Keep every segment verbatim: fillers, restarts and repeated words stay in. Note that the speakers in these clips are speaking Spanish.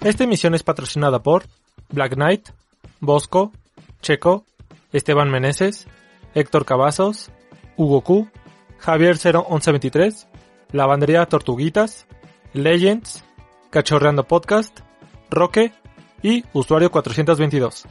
Esta emisión es patrocinada por Black Knight, Bosco, Checo, Esteban Meneses, Héctor Cavazos, Hugo Q, Javier cero once veintitrés, Lavandería Tortuguitas, Legends, Cachorreando Podcast, Roque y Usuario cuatrocientos veintidós.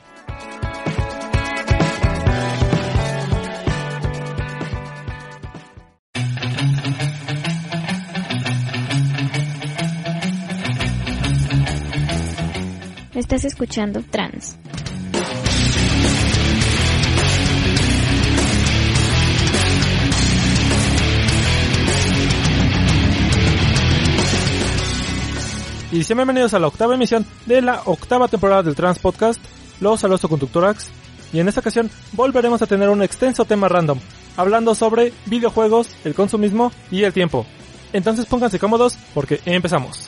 Estás escuchando Trans. Y sean bienvenidos a la octava emisión de la octava temporada del Trans Podcast. Los saludos a Conductorax. Y en esta ocasión volveremos a tener un extenso tema random, hablando sobre videojuegos, el consumismo y el tiempo. Entonces pónganse cómodos porque empezamos.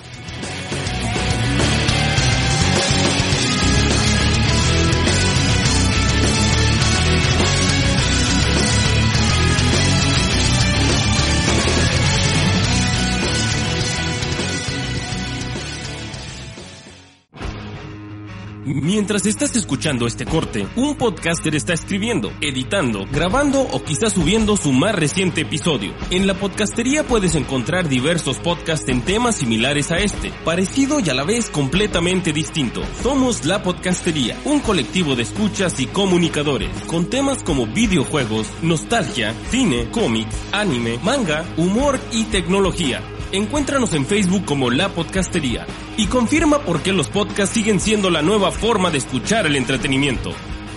Mientras estás escuchando este corte, un podcaster está escribiendo, editando, grabando o quizás subiendo su más reciente episodio. En la podcastería puedes encontrar diversos podcasts en temas similares a este, parecido y a la vez completamente distinto. Somos La Podcastería, un colectivo de escuchas y comunicadores, con temas como videojuegos, nostalgia, cine, cómics, anime, manga, humor y tecnología. Encuéntranos en Facebook como La Podcastería y confirma por qué los podcasts siguen siendo la nueva forma de escuchar el entretenimiento.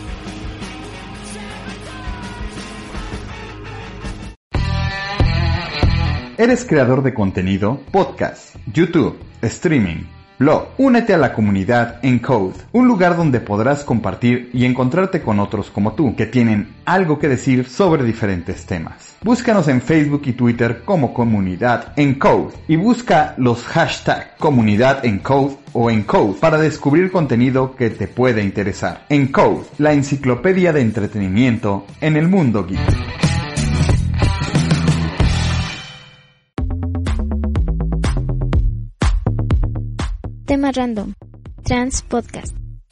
¿Eres creador de contenido? Podcast, YouTube, streaming, blog. Únete a la comunidad Encode, un lugar donde podrás compartir y encontrarte con otros como tú, que tienen algo que decir sobre diferentes temas. Búscanos en Facebook y Twitter como Comunidad Encode y busca los hashtags Comunidad Encode o Encode para descubrir contenido que te puede interesar. Encode, la enciclopedia de entretenimiento en el mundo geek. Tema random. Trans Podcast.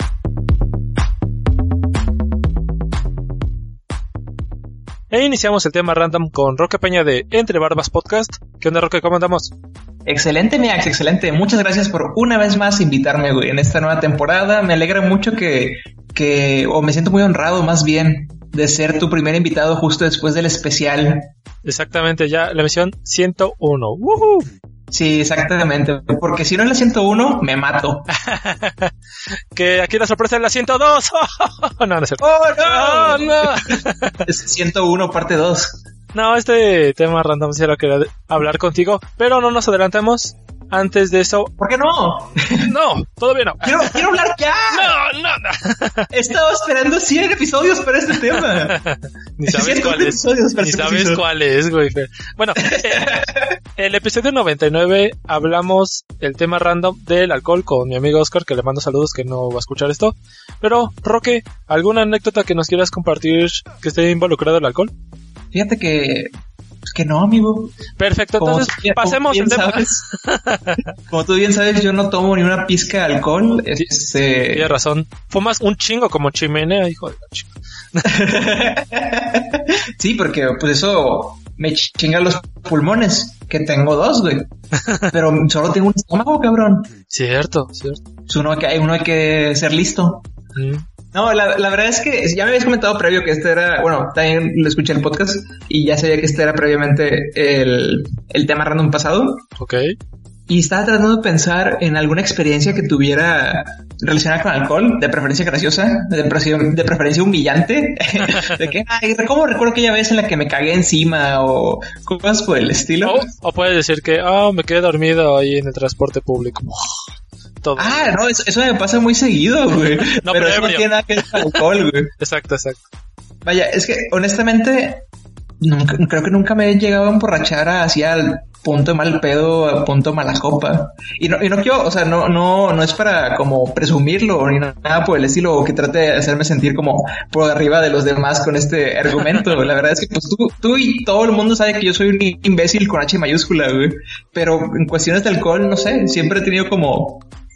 E iniciamos el tema random con Roque Peña de Entre Barbas Podcast. ¿Qué onda, Roque? ¿Cómo andamos? Excelente, Miax, excelente. Muchas gracias por una vez más invitarme, güey, en esta nueva temporada. Me alegra mucho que, que, o me siento muy honrado más bien, de ser tu primer invitado justo después del especial. Exactamente, ya la emisión ciento uno. ¡Woohoo! Sí, exactamente, porque si no es la ciento uno, me mato. Que aquí la sorpresa es la ciento dos. No, no es cierto. ¡Oh, no! Oh, no. Es ciento uno, parte dos. No, este tema random sí lo quería hablar contigo, pero no nos adelantemos. Antes de eso... ¿Por qué no? No, todavía no. Quiero, quiero hablar ya. No, no, no. He estado esperando cien episodios para este tema. Ni sabes cuál es. Ni este sabes episodio. cuál es, güey. Bueno, eh, el episodio noventa y nueve hablamos el tema random del alcohol con mi amigo Oscar, que le mando saludos, que no va a escuchar esto. Pero, Roque, ¿alguna anécdota que nos quieras compartir que esté involucrado el alcohol? Fíjate que... Pues que no, amigo. Perfecto, entonces como, pasemos el tema. Como tú bien sabes, yo no tomo ni una pizca de alcohol. Sí, este... Tienes razón. Fumas un chingo como chimenea, hijo de la chica. Sí, porque pues eso me chinga los pulmones, que tengo dos, güey. Pero solo tengo un estómago, cabrón. Cierto, cierto. Uno hay que, uno hay que ser listo. Mm. No, la, la verdad es que ya me habías comentado previo que este era, bueno, también lo escuché en el podcast y ya sabía que este era previamente el, el tema random pasado. Ok. Y estaba tratando de pensar en alguna experiencia que tuviera relacionada con alcohol, de preferencia graciosa, de, pre- de preferencia humillante, de que, ay, ¿cómo recuerdo aquella vez en la que me cagué encima o cosas por el estilo? O, o puedes decir que, ah, oh, me quedé dormido ahí en el transporte público. Todo. Ah, no, eso, eso me pasa muy seguido, güey. No, pero, pero eso no tiene nada que ver con alcohol, güey. Exacto, exacto. Vaya, es que honestamente nunca, creo que nunca me he llegado a emborrachar así al punto de mal pedo, a punto de mala copa. Y no, y no quiero, o sea, no, no, no es para como presumirlo ni nada por el estilo, o que trate de hacerme sentir como por arriba de los demás con este argumento. La verdad es que pues tú, tú y todo el mundo sabe que yo soy un imbécil con H mayúscula, güey. Pero en cuestiones de alcohol, no sé, siempre he tenido como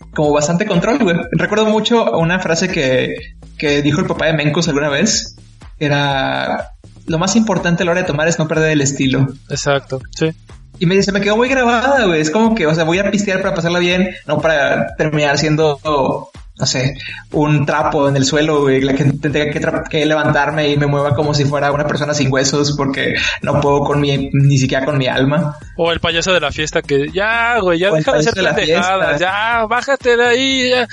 como bastante control, güey. Recuerdo mucho una frase que, que dijo el papá de Mencos alguna vez. Era, lo más importante a la hora de tomar es no perder el estilo. Exacto, sí. Y me dice, me quedó muy grabada, güey. Es como que, o sea, voy a pistear para pasarla bien, no para terminar siendo, no sé, un trapo en el suelo, güey, la que tenga que, tra- que levantarme y me mueva como si fuera una persona sin huesos porque no puedo con mi, ni siquiera con mi alma. O el payaso de la fiesta que, ya, güey, ya O el deja de ser payaso de la pendejadas, fiesta. ya, bájate de ahí, ya.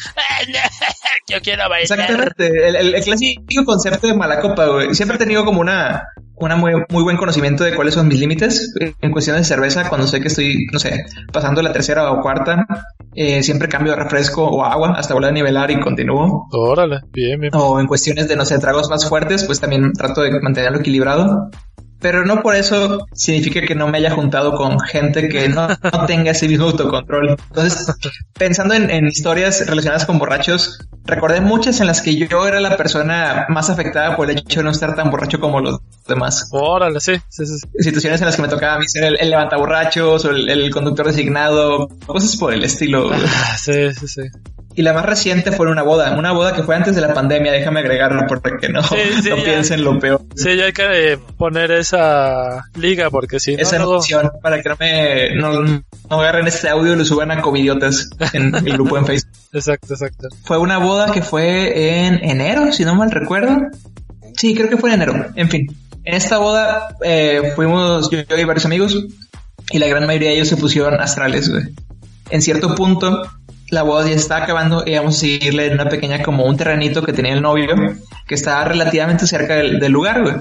Yo quiero bailar. Exactamente, el, el, el clásico concepto de mala copa, güey. Siempre he tenido como una, una muy, muy buen conocimiento de cuáles son mis límites en cuestiones de cerveza. Cuando sé que estoy, no sé, pasando la tercera o cuarta, eh, siempre cambio de refresco o agua hasta volver a nivelar y continúo. Órale, bien, bien. O en cuestiones de, no sé, tragos más fuertes, pues también trato de mantenerlo equilibrado. Pero no por eso significa que no me haya juntado con gente que no, no tenga ese mismo autocontrol. Entonces, pensando en, en historias relacionadas con borrachos, recordé muchas en las que yo era la persona más afectada por el hecho de no estar tan borracho como los demás. Órale, sí, sí, sí. Situaciones en las que me tocaba a mí ser el, el levantaborrachos o el, el conductor designado, cosas por el estilo. Ah, sí, sí, sí. Y la más reciente fue una boda, una boda que fue antes de la pandemia, déjame agregarlo porque no, Sí, sí, no ya. piensen lo peor. Sí, ya hay que eh, poner esa liga porque si no, Esa luego- noción para que no me no, no agarren este audio y lo suban a covidiotas en mi grupo en Facebook. Exacto, exacto. Fue una boda que fue en enero, si no mal recuerdo. Sí, creo que fue en enero. En fin, en esta boda eh, fuimos yo, yo y varios amigos y la gran mayoría de ellos se pusieron astrales, güey. En cierto punto, la boda ya está acabando y vamos a seguirle en una pequeña, como un terrenito que tenía el novio, que estaba relativamente cerca del, del lugar, güey.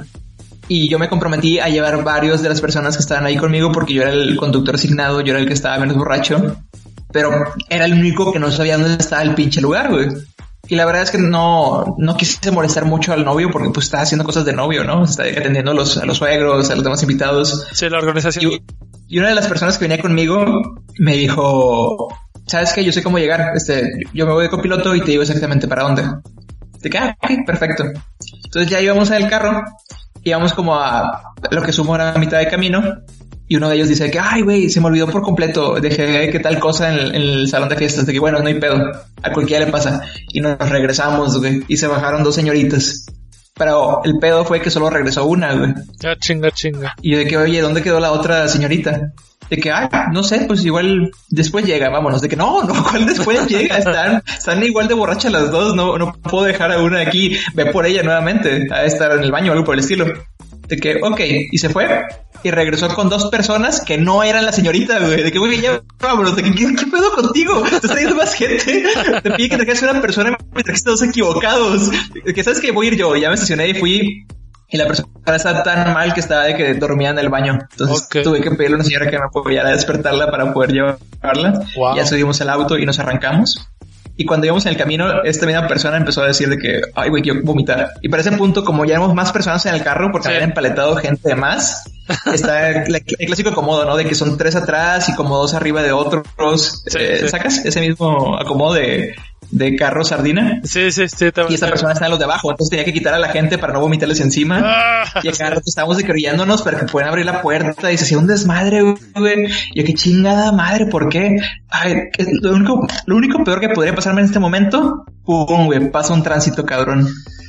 Y yo me comprometí a llevar varios de las personas que estaban ahí conmigo porque yo era el conductor asignado, yo era el que estaba menos borracho, pero era el único que no sabía dónde estaba el pinche lugar, güey. Y la verdad es que no, no quise molestar mucho al novio porque pues estaba haciendo cosas de novio, ¿no? Estaba atendiendo a los, a los suegros, a los demás invitados. Sí, la organización. Y, y una de las personas que venía conmigo me dijo, ¿sabes qué? Yo sé cómo llegar. Este, yo me voy de copiloto y te digo exactamente para dónde. De que, ah, ok, perfecto. Entonces ya íbamos en el carro, íbamos como a lo que sumo a mitad de camino. Y uno de ellos dice que, ay, güey, se me olvidó por completo. Dejé que tal cosa en el, en el salón de fiestas. De que, bueno, no hay pedo. A cualquiera le pasa. Y nos regresamos, güey. Y se bajaron dos señoritas. Pero el pedo fue que solo regresó una, güey. Ya, chinga, chinga. Y yo de que, oye, ¿dónde quedó la otra señorita? De que, ay, no sé, pues igual después llega, vámonos. De que, no, no, ¿cuál después llega? Están, están igual de borrachas las dos. No, no puedo dejar a una aquí. Ve por ella nuevamente. A estar en el baño o algo por el estilo. De que, ok, y se fue. Y regresó con dos personas que no eran la señorita, güey. De que, güey, ya vámonos. De que, ¿qué, qué pedo contigo? Te está yendo más gente. Te pide que traigas una persona y me trajiste dos equivocados. De que, ¿sabes qué? Voy a ir yo. Ya me estacioné y fui. Y la persona estaba tan mal que estaba de que dormía en el baño. Entonces Okay. tuve que pedirle a una señora que me apoyara a despertarla para poder llevarla. Wow. Ya subimos al auto y nos arrancamos. Y cuando íbamos en el camino, esta misma persona empezó a decir de que, ay, güey, quiero vomitar. Y para ese punto, como ya éramos más personas en el carro, porque Sí. habían empaletado gente de más, está el, el clásico acomodo, ¿no? De que son tres atrás y como dos arriba de otros. Sí, Eh, sí. ¿Sacas ese mismo acomodo de, de carro sardina? Sí, sí, sí. También. Y esta persona está en los de abajo, entonces tenía que quitar a la gente para no vomitarles encima. Ah, Y acá rato estábamos decorillándonos para que puedan abrir la puerta y se hacía un desmadre, güey. Y yo, qué chingada madre, ¿por qué? Ay, es lo único, lo único peor que podría pasarme en este momento, pum, güey, pasa un tránsito, cabrón.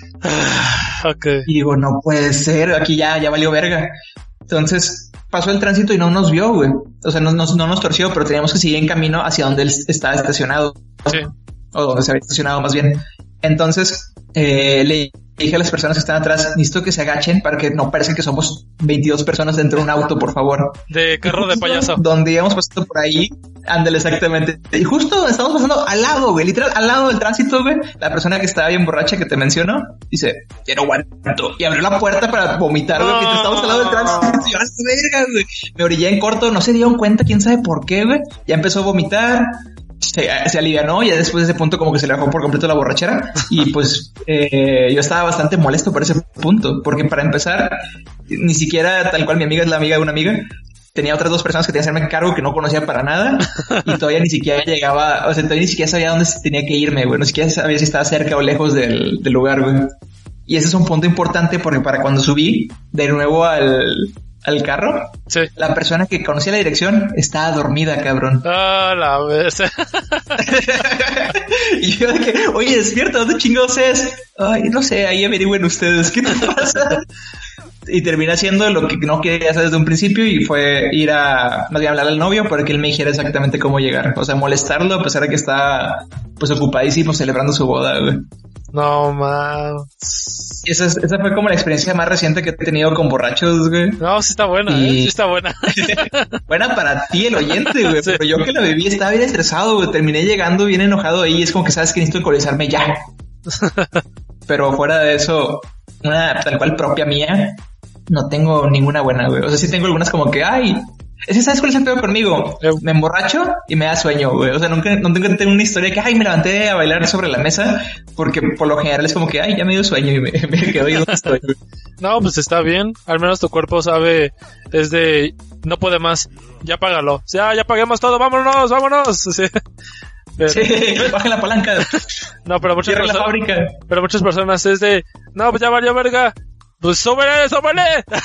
ok. Y digo, no puede ser, aquí ya, ya valió verga. Entonces pasó el tránsito y no nos vio, güey. O sea, no, no, no nos torció, pero teníamos que seguir en camino hacia donde él estaba estacionado. Sí. O donde se había estacionado más bien. Entonces, eh, le dije a las personas que están atrás, necesito que se agachen para que no parezca que somos veintidós personas dentro de un auto, por favor. De carro de Justo payaso. Donde íbamos pasando por ahí, ándale exactamente. Y justo donde estamos pasando al lado, güey, literal, al lado del tránsito, güey, la persona que estaba bien borracha que te menciono, dice, ya no aguanto. Y abrió la puerta para vomitar, güey, mientras estábamos al lado del tránsito. Y yo, "A la verga, güey". Me orillé en corto, no se dieron cuenta, quién sabe por qué, güey. Ya empezó a vomitar. Se, se alivianó y ya después de ese punto como que se le bajó por completo la borrachera y pues eh, yo estaba bastante molesto por ese punto porque para empezar ni siquiera tal cual mi amiga es la amiga de una amiga, tenía otras dos personas que tenían que hacerme cargo que no conocía para nada y todavía ni siquiera llegaba, o sea, todavía ni siquiera sabía dónde tenía que irme, güey, no siquiera sabía si estaba cerca o lejos del, del lugar, güey. Y ese es un punto importante porque para cuando subí de nuevo al al carro, sí. La persona que conocía la dirección estaba dormida, cabrón. Ah, la vez. Y yo de que, oye, despierta, ¿dónde chingados es? Ay, no sé, ahí averigüen ustedes, ¿qué te pasa? Y terminé haciendo lo que no quería hacer desde un principio y fue ir a, más bien hablar al novio para que él me dijera exactamente cómo llegar. O sea, molestarlo a pesar de que está pues ocupadísimo celebrando su boda, güey. No, más. Esa, es, esa fue como la experiencia más reciente que he tenido con borrachos, güey. No, sí está buena, y... ¿eh? Sí está buena. Buena para ti, el oyente, güey. Sí. Pero yo que la viví estaba bien estresado, güey. Terminé llegando bien enojado ahí. Es como que sabes que necesito alcoholizarme ya. Pero fuera de eso, una tal cual propia mía, no tengo ninguna buena, güey. O sea, sí tengo algunas como que, ay, ese, ¿sabes cuál es el peor conmigo? Eh. Me emborracho y me da sueño, güey. O sea, nunca, no tengo, tengo una historia que, ay, me levanté a bailar sobre la mesa, porque por lo general es como que, ay, ya me dio sueño y me, me quedo ahí donde estoy, güey. No, pues está bien. Al menos tu cuerpo sabe, es de, no puede más, ya págalo. Ya, ya paguemos todo, vámonos, vámonos. Sí. Pero, sí, baje la palanca. No, pero muchas personas, la fábrica. Pero muchas personas es de, no, pues ya valió verga. Pues súbele, súbele.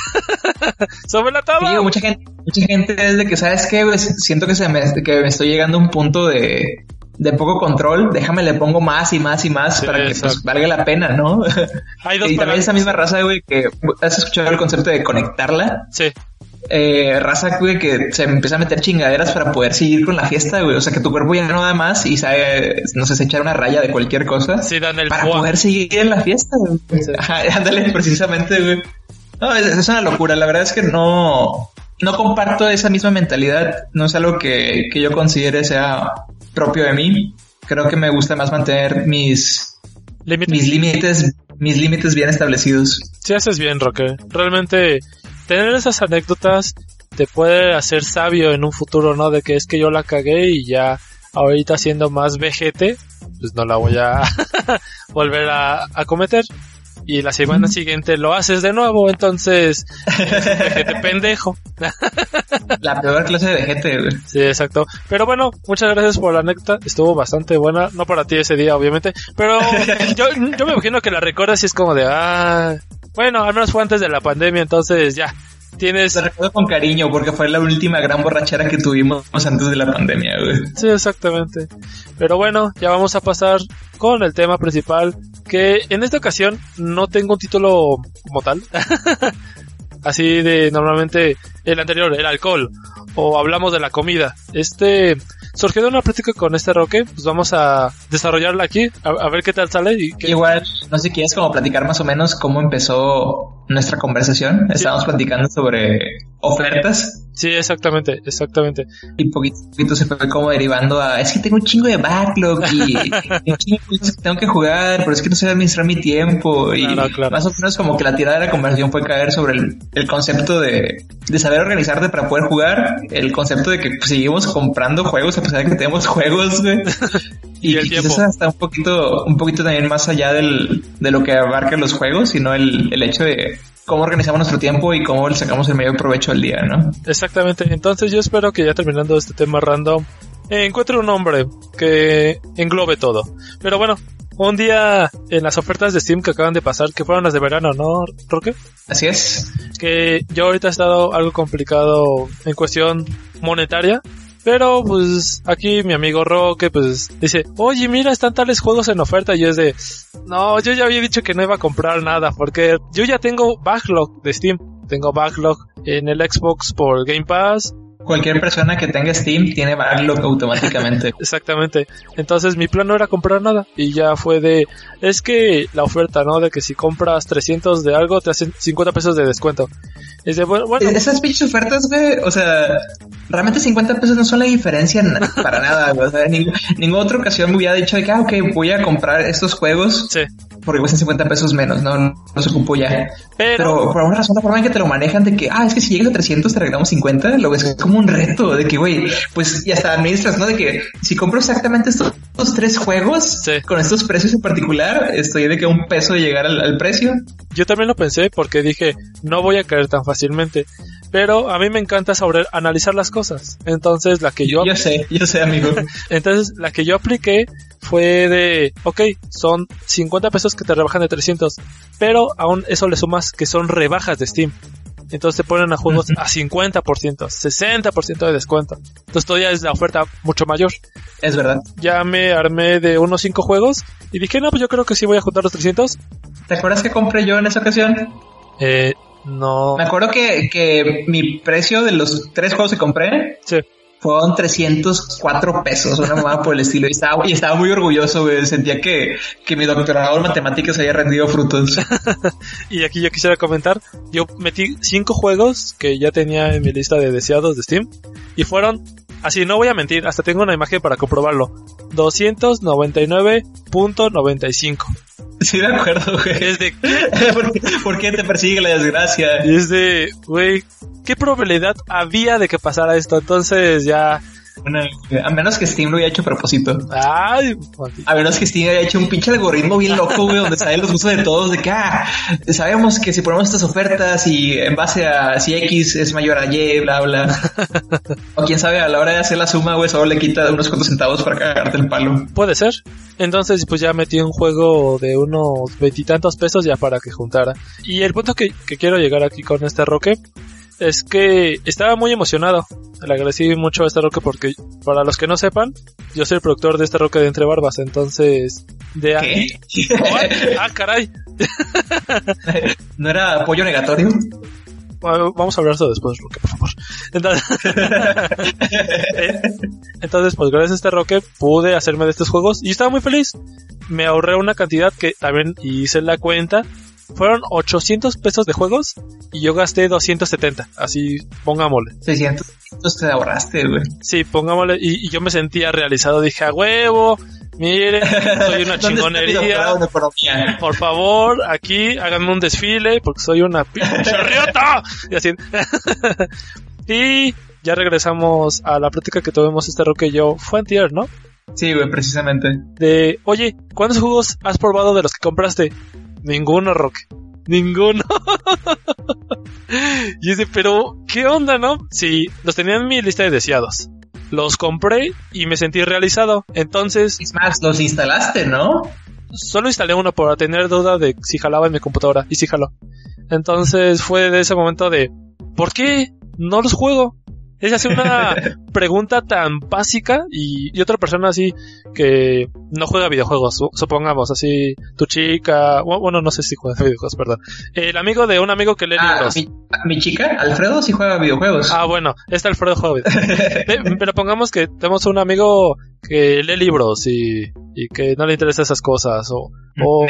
Súbele todo. Sí, mucha gente, mucha gente es de que, ¿sabes qué? Pues, siento que se me, que me estoy llegando a un punto de, de poco control. Déjame le pongo más y más y más, sí, para que pues, valga la pena, ¿no? Hay dos y también esa misma raza, güey, que has escuchado el concepto de conectarla. Sí. Eh, raza, güey, que se empieza a meter chingaderas para poder seguir con la fiesta, güey. O sea, que tu cuerpo ya no da más y sabe, no sé, se echar una raya de cualquier cosa. Sí, dan el para fuá. Poder seguir en la fiesta, güey. Sí. Ajá, ándale, precisamente, güey. No, es, es una locura. La verdad es que no, no comparto esa misma mentalidad. No es algo que, que yo considere sea propio de mí. Creo que me gusta más mantener mis límites, mis límites, mis límites bien establecidos. Sí, haces bien, Roque. Realmente tener esas anécdotas te puede hacer sabio en un futuro, ¿no? De que es que yo la cagué y ya ahorita siendo más vejete, pues no la voy a volver a, a cometer. Y la semana mm. siguiente lo haces de nuevo, entonces vejete pendejo. La peor clase de vejete, güey. Sí, exacto. Pero bueno, muchas gracias por la anécdota. Estuvo bastante buena. No para ti ese día, obviamente. Pero yo, yo me imagino que la recuerdas y es como de, ah, bueno, al menos fue antes de la pandemia, entonces ya. Tienes... Te recuerdo con cariño porque fue la última gran borrachera que tuvimos antes de la pandemia, güey. Sí, exactamente. Pero bueno, ya vamos a pasar con el tema principal, que en esta ocasión no tengo un título como tal. Así de normalmente el anterior, el alcohol, o hablamos de la comida. Este surgió de una práctica con este Roque, pues vamos a desarrollarla aquí, a, a ver qué tal sale. Y qué... Igual, no sé, ¿quieres como platicar más o menos cómo empezó nuestra conversación? Sí. Estábamos platicando sobre ofertas. Sí, exactamente, exactamente. Y poquito a poquito se fue como derivando a, es que tengo un chingo de backlog y, y un chingo de cosas que tengo que jugar, pero es que no sé administrar mi tiempo. Y claro, claro. Más o menos como que la tirada de la conversación fue caer sobre el, el concepto de, de saber organizarte para poder jugar, el concepto de que pues, seguimos comprando juegos a pesar de que tenemos juegos, güey. Y, y quizás hasta un poquito, un poquito también más allá del, de lo que abarcan los juegos, sino el, el hecho de cómo organizamos nuestro tiempo y cómo le sacamos el mayor provecho al día, ¿no? Exactamente. Entonces yo espero que ya terminando este tema random, eh, encuentre un nombre que englobe todo. Pero bueno, un día en las ofertas de Steam que acaban de pasar, que fueron las de verano, ¿no, Roque? Así es. Que yo ahorita he estado algo complicado en cuestión monetaria. Pero pues aquí mi amigo Roque pues dice, oye mira, están tales juegos en oferta, y yo es de, no, yo ya había dicho que no iba a comprar nada porque yo ya tengo backlog de Steam, tengo backlog en el Xbox por Game Pass. Cualquier persona que tenga Steam tiene backlog automáticamente. Exactamente. Entonces mi plan no era comprar nada y ya fue de, es que la oferta, ¿no? De que si compras trescientos de algo te hacen cincuenta pesos de descuento. Es de, bueno, bueno. Esas pinches ofertas, güey, o sea, realmente cincuenta pesos no son la diferencia para nada, güey. O sea, en ningún, ninguna otra ocasión me hubiera dicho de que, ah, ok, voy a comprar estos juegos. Sí. Porque cuestan cincuenta pesos menos, no, no se ocupó ya. Pero, Pero por alguna razón, la forma en que te lo manejan de que, ah, es que si llegas a trescientos te regalamos cincuenta, lo ves como un reto de que, güey, pues ya hasta administras, ¿no? De que si compro exactamente estos, estos tres juegos, sí, con estos precios en particular, estoy de que un peso de llegar al, al precio. Yo también lo pensé porque dije, no voy a caer tan fácilmente. Pero a mí me encanta sobre analizar las cosas. Entonces la que yo... Yo sé, yo sé, amigo. Entonces la que yo apliqué fue de, ok, son cincuenta pesos que te rebajan de trescientos, pero aún eso le sumas que son rebajas de Steam. Entonces te ponen a juegos a cincuenta por ciento, sesenta por ciento de descuento. Entonces todavía es la oferta mucho mayor. Es verdad. Ya me armé de unos cinco juegos y dije, no, pues yo creo que sí voy a juntar los trescientos. ¿Te acuerdas que compré yo en esa ocasión? Eh, no. Me acuerdo que, que mi precio de los tres juegos que compré... Sí. Fueron trescientos cuatro pesos, una mamada por el estilo. Y estaba, y estaba muy orgulloso, güey. Sentía que, que mi doctorado en matemáticas había rendido frutos. Y aquí yo quisiera comentar, yo metí cinco juegos que ya tenía en mi lista de deseados de Steam. Y fueron, así no voy a mentir, hasta tengo una imagen para comprobarlo. doscientos noventa y nueve punto noventa y cinco. Sí, me acuerdo, güey. Es de... ¿Por, ¿Por qué te persigue la desgracia? Y es de, güey, ¿qué probabilidad había de que pasara esto? Entonces ya... Una, a menos que Steam lo haya hecho a propósito. Ay, a menos que Steam haya hecho un pinche algoritmo bien loco, güey, donde saben los gustos de todos, de que, ah, sabemos que si ponemos estas ofertas y en base a si X es mayor a Y, bla, bla. O quién sabe, a la hora de hacer la suma, güey, solo le quita unos cuantos centavos para cagarte el palo. Puede ser. Entonces, pues ya metí un juego de unos veintitantos pesos ya para que juntara. Y el punto que, que quiero llegar aquí con este Roque es que estaba muy emocionado. Le agradecí mucho a este Roque porque, para los que no sepan, yo soy el productor de este Roque de Entre Barbas, entonces... de aquí... Ah, caray. ¿No era apoyo negatorio? Bueno, vamos a hablar eso después, Roque, por favor. Entonces, entonces, pues gracias a este Roque pude hacerme de estos juegos y estaba muy feliz. Me ahorré una cantidad que también hice la cuenta. Fueron ochocientos pesos de juegos y yo gasté doscientos setenta, así pongámosle. seiscientos te ahorraste, güey. Sí, pongámosle, y, y yo me sentía realizado, dije, a huevo, miren, soy una chingonería. Por favor, aquí háganme un desfile porque soy una pinche riata. Y así. Y ya regresamos a la plática que tuvimos este Roque y yo. Fue antier, ¿no? Sí, güey, precisamente. De, oye, ¿cuántos juegos has probado de los que compraste? Ninguno, Roque. Ninguno. Y dice, pero, ¿qué onda, no? Sí, los tenía en mi lista de deseados. Los compré y me sentí realizado. Entonces... Es más, los instalaste, ¿no? Solo instalé uno por tener duda de si jalaba en mi computadora. Y sí jaló. Entonces fue de ese momento de... ¿por qué no los juego? Es así una pregunta tan básica y, y otra persona así que no juega videojuegos, supongamos, así tu chica, bueno, no sé si juega videojuegos, perdón. El amigo de un amigo que lee ah, libros. Mi, mi chica, Alfredo, sí juega videojuegos. Ah, bueno, este Alfredo juega videojuegos. Pero pongamos que tenemos un amigo que lee libros y, y que no le interesan esas cosas o... o,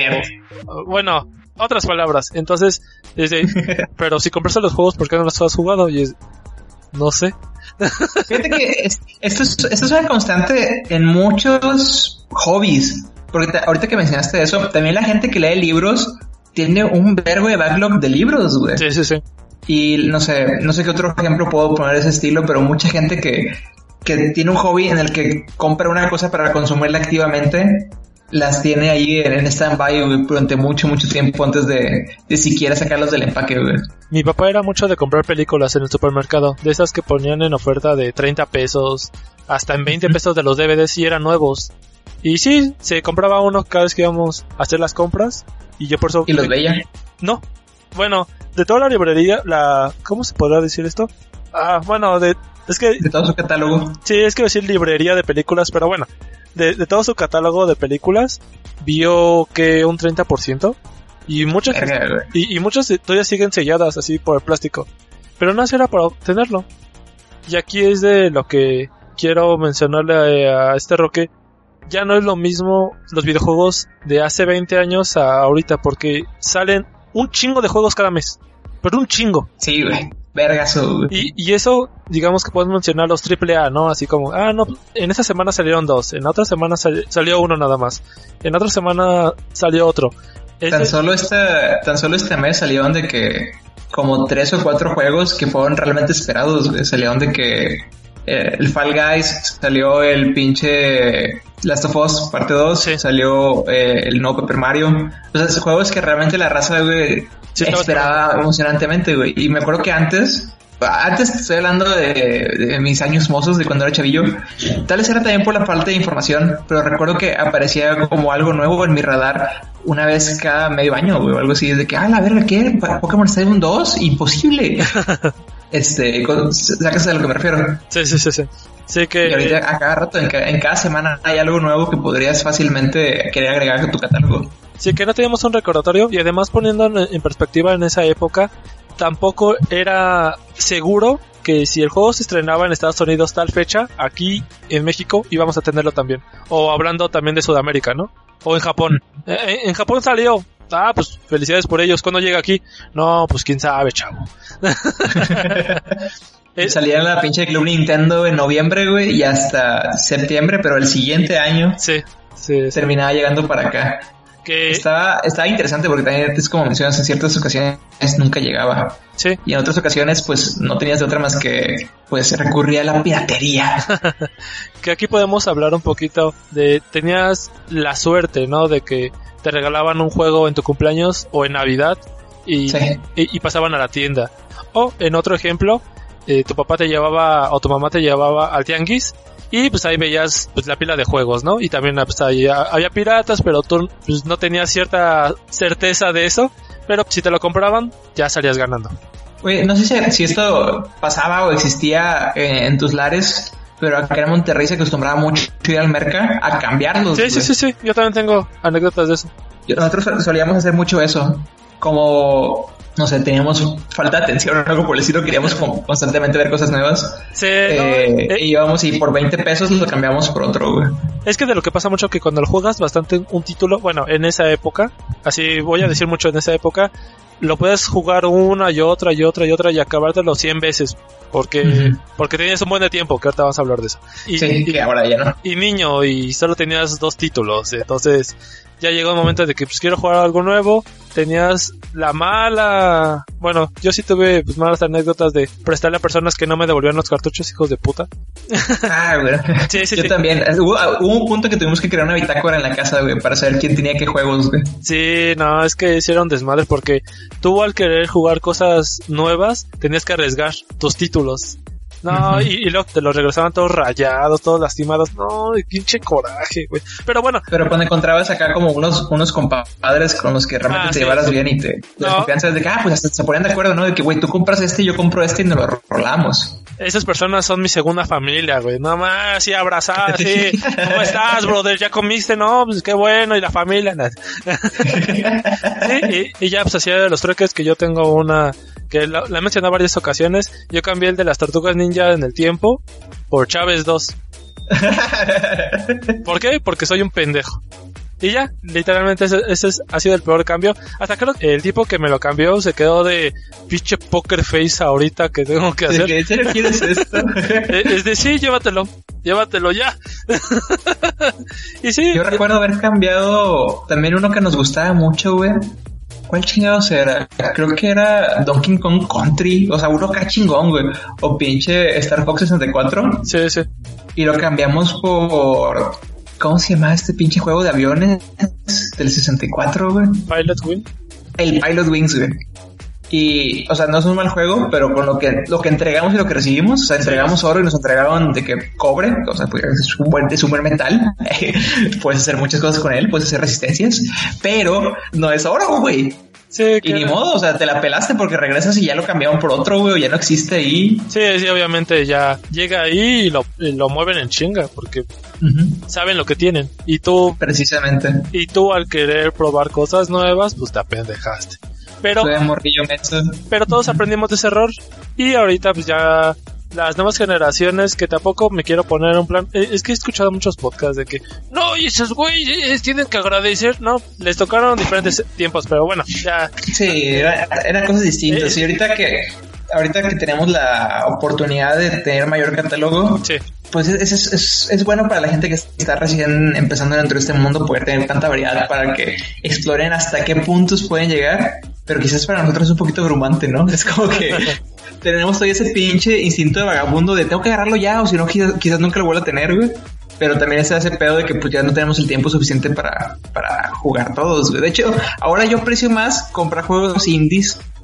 o bueno... otras palabras. Entonces, dice, pero si compraste los juegos, ¿por qué no los has jugado? Y es, no sé. Fíjate que es, esto, es, esto es una constante en muchos hobbies. Porque te, ahorita que mencionaste eso, también la gente que lee libros tiene un vergo de backlog de libros, güey. Sí, sí, sí. Y no sé, no sé qué otro ejemplo puedo poner de ese estilo, pero mucha gente que, que tiene un hobby en el que compra una cosa para consumirla activamente, las tiene ahí en, en stand-by durante mucho, mucho tiempo antes de, de siquiera sacarlos del empaque, güey. Mi papá era mucho de comprar películas en el supermercado, de esas que ponían en oferta de treinta pesos, hasta en veinte pesos de los D V Ds y eran nuevos. Y sí, se compraba uno cada vez que íbamos a hacer las compras, y yo por eso... ¿Y los veía? No, bueno, de toda la librería, la... ¿cómo se podrá decir esto? Ah, bueno, de... es que... de todo su catálogo. Sí, es que decir librería de películas, pero bueno... De, de todo su catálogo de películas, vio que un treinta por ciento. Y muchas, Verga, y, y muchas todavía siguen selladas así por el plástico. Pero no era para obtenerlo. Y aquí es de lo que quiero mencionarle a, a este Roque. Ya no es lo mismo los videojuegos de hace veinte años a ahorita, porque salen un chingo de juegos cada mes. Pero un chingo. Sí, güey. Vergazo, güey. Y, y eso, digamos que podemos mencionar los triple A, ¿no? Así como, ah, no, en esta semana salieron dos, en otra semana sal, salió uno nada más, en otra semana salió otro. Este... Tan solo este, tan solo este mes salieron de que como tres o cuatro juegos que fueron realmente esperados, güey. Salieron de que eh, el Fall Guys, salió el pinche Last of Us parte dos, sí. Salió eh, el nuevo Paper Mario. O sea, juegos que realmente la raza, güey, sí, esperaba emocionantemente, güey. Y me acuerdo que antes, antes estoy hablando de, de mis años mozos, de cuando era chavillo. Tal vez era también por la falta de información, pero recuerdo que aparecía como algo nuevo en mi radar una vez cada medio año, güey, o algo así, de que, ah, la verga, ¿qué? Pokémon Stadium dos, imposible. Este, ¿sabes a lo que me refiero? Sí, sí, sí, sí. Sí que... Y ahorita a cada rato, en, ca- en cada semana hay algo nuevo que podrías fácilmente querer agregar a tu catálogo. Sí, que no teníamos un recordatorio y además poniendo en, en perspectiva en esa época, tampoco era seguro que si el juego se estrenaba en Estados Unidos tal fecha, aquí en México íbamos a tenerlo también. O hablando también de Sudamérica, ¿no? O en Japón. Mm. Eh, en Japón salió. Ah, pues felicidades por ellos. ¿Cuándo llega aquí? No, pues quién sabe, chavo. Salía en la pinche Club Nintendo en noviembre, güey, y hasta septiembre, pero el siguiente año sí, sí, terminaba sí. llegando para acá. Que estaba, estaba interesante porque también es como mencionas, en ciertas ocasiones nunca llegaba. Sí. Y en otras ocasiones pues no tenías de otra más que pues recurría a la piratería. Que aquí podemos hablar un poquito de, tenías la suerte, ¿no? De que te regalaban un juego en tu cumpleaños o en Navidad y, sí. y, y pasaban a la tienda. O en otro ejemplo, eh, tu papá te llevaba o tu mamá te llevaba al tianguis. Y pues ahí veías pues la pila de juegos, ¿no? Y también pues ahí había piratas, pero tú pues no tenías cierta certeza de eso. Pero si te lo compraban, ya salías ganando. Oye, no sé si, si esto pasaba o existía eh, en tus lares, pero acá en Monterrey se acostumbraba mucho ir al merca a cambiarlos. Sí, sí, sí, sí. Yo también tengo anécdotas de eso. Nosotros solíamos hacer mucho eso. Como... no sé, teníamos falta de atención o algo por el estilo, queríamos como constantemente ver cosas nuevas. Sí, eh, no, eh, y íbamos y por veinte pesos lo cambiamos por otro, güey. Es que de lo que pasa mucho que cuando lo juegas bastante un título, bueno, en esa época, así voy a decir mucho en esa época, lo puedes jugar una y otra y otra y otra y acabártelo cien veces. Porque, uh-huh. porque tenías un buen de tiempo, que ahorita vamos a hablar de eso. Y, sí, que ahora ya no. Y niño, y solo tenías dos títulos, entonces ya llegó el momento de que pues quiero jugar algo nuevo. Tenías la mala... Bueno, yo sí tuve pues, malas anécdotas de prestarle a personas que no me devolvían los cartuchos, hijos de puta. Ah, güey. Sí, sí, yo sí. también. Hubo, hubo un punto que tuvimos que crear una bitácora en la casa, güey, para saber quién tenía qué juegos, güey. Sí, no, es que hicieron desmadre porque tú al querer jugar cosas nuevas tenías que arriesgar tus títulos. No, uh-huh. y, y luego te los regresaban todos rayados, todos lastimados. No, de pinche coraje, güey. Pero bueno. Pero cuando encontrabas acá como unos unos compadres con los que realmente ah, te sí, llevaras sí. bien y te... No. Las confianzas de que, ah, pues hasta se ponían de acuerdo, ¿no? De que, güey, tú compras este y yo compro este y nos lo rolamos. Esas personas son mi segunda familia, güey. Nada más, así abrazadas, sí. ¿Cómo estás, brother? ¿Ya comiste? No, pues qué bueno. Y la familia, nada. Sí, y, y ya, pues hacía de los truques que yo tengo una... que la, la he mencionado varias ocasiones. Yo cambié el de las Tortugas Ninja en el tiempo por Chávez dos. ¿Por qué? Porque soy un pendejo. Y ya, literalmente ese, ese es, ha sido el peor cambio. Hasta creo que el tipo que me lo cambió se quedó de pinche poker face ahorita que tengo que hacer. ¿En serio quieres esto? Es de sí, llévatelo, llévatelo ya. Y sí. Yo recuerdo haber cambiado también uno que nos gustaba mucho, güey. ¿Cuál chingados era? Creo que era Donkey Kong Country. O sea, uno acá chingón, güey. O pinche Star Fox sesenta y cuatro. Sí, sí. Y lo cambiamos por... ¿cómo se llama este pinche juego de aviones del sesenta y cuatro, güey? Pilot Wing. El Pilot Wings, güey. Y, o sea, no es un mal juego, pero con lo que lo que entregamos y lo que recibimos, o sea, entregamos oro y nos entregaron de que cobre, o sea, pues es un buen, es un buen metal. Puedes hacer muchas cosas con él, puedes hacer resistencias, pero no es oro, güey. Sí, y ni modo, o sea, te la pelaste porque regresas y ya lo cambiaron por otro, güey, o ya no existe ahí. Sí, sí, obviamente ya llega ahí y lo, y lo mueven en chinga porque uh-huh. saben lo que tienen. Y tú... precisamente. Y tú al querer probar cosas nuevas, pues te apendejaste. Pero... soy morrillo menso. Pero todos uh-huh. aprendimos de ese error y ahorita pues ya... las nuevas generaciones, que tampoco me quiero poner un plan, es que he escuchado muchos podcasts de que no, y esos güeyes tienen que agradecer, no, les tocaron diferentes tiempos, pero bueno, ya. Sí, era, eran cosas distintas. Eh, y ahorita que ahorita que tenemos la oportunidad de tener mayor catálogo, sí. pues es, es, es, es bueno para la gente que está recién empezando dentro de este mundo poder tener tanta variedad para que exploren hasta qué puntos pueden llegar, pero quizás para nosotros es un poquito abrumante, ¿no? Es como que tenemos todavía ese pinche instinto de vagabundo de tengo que agarrarlo ya o si no quizás, quizás nunca lo vuelva a tener, güey. Pero también está ese pedo de que pues ya no tenemos el tiempo suficiente para, para jugar todos, güey. De hecho, ahora yo aprecio más comprar juegos indies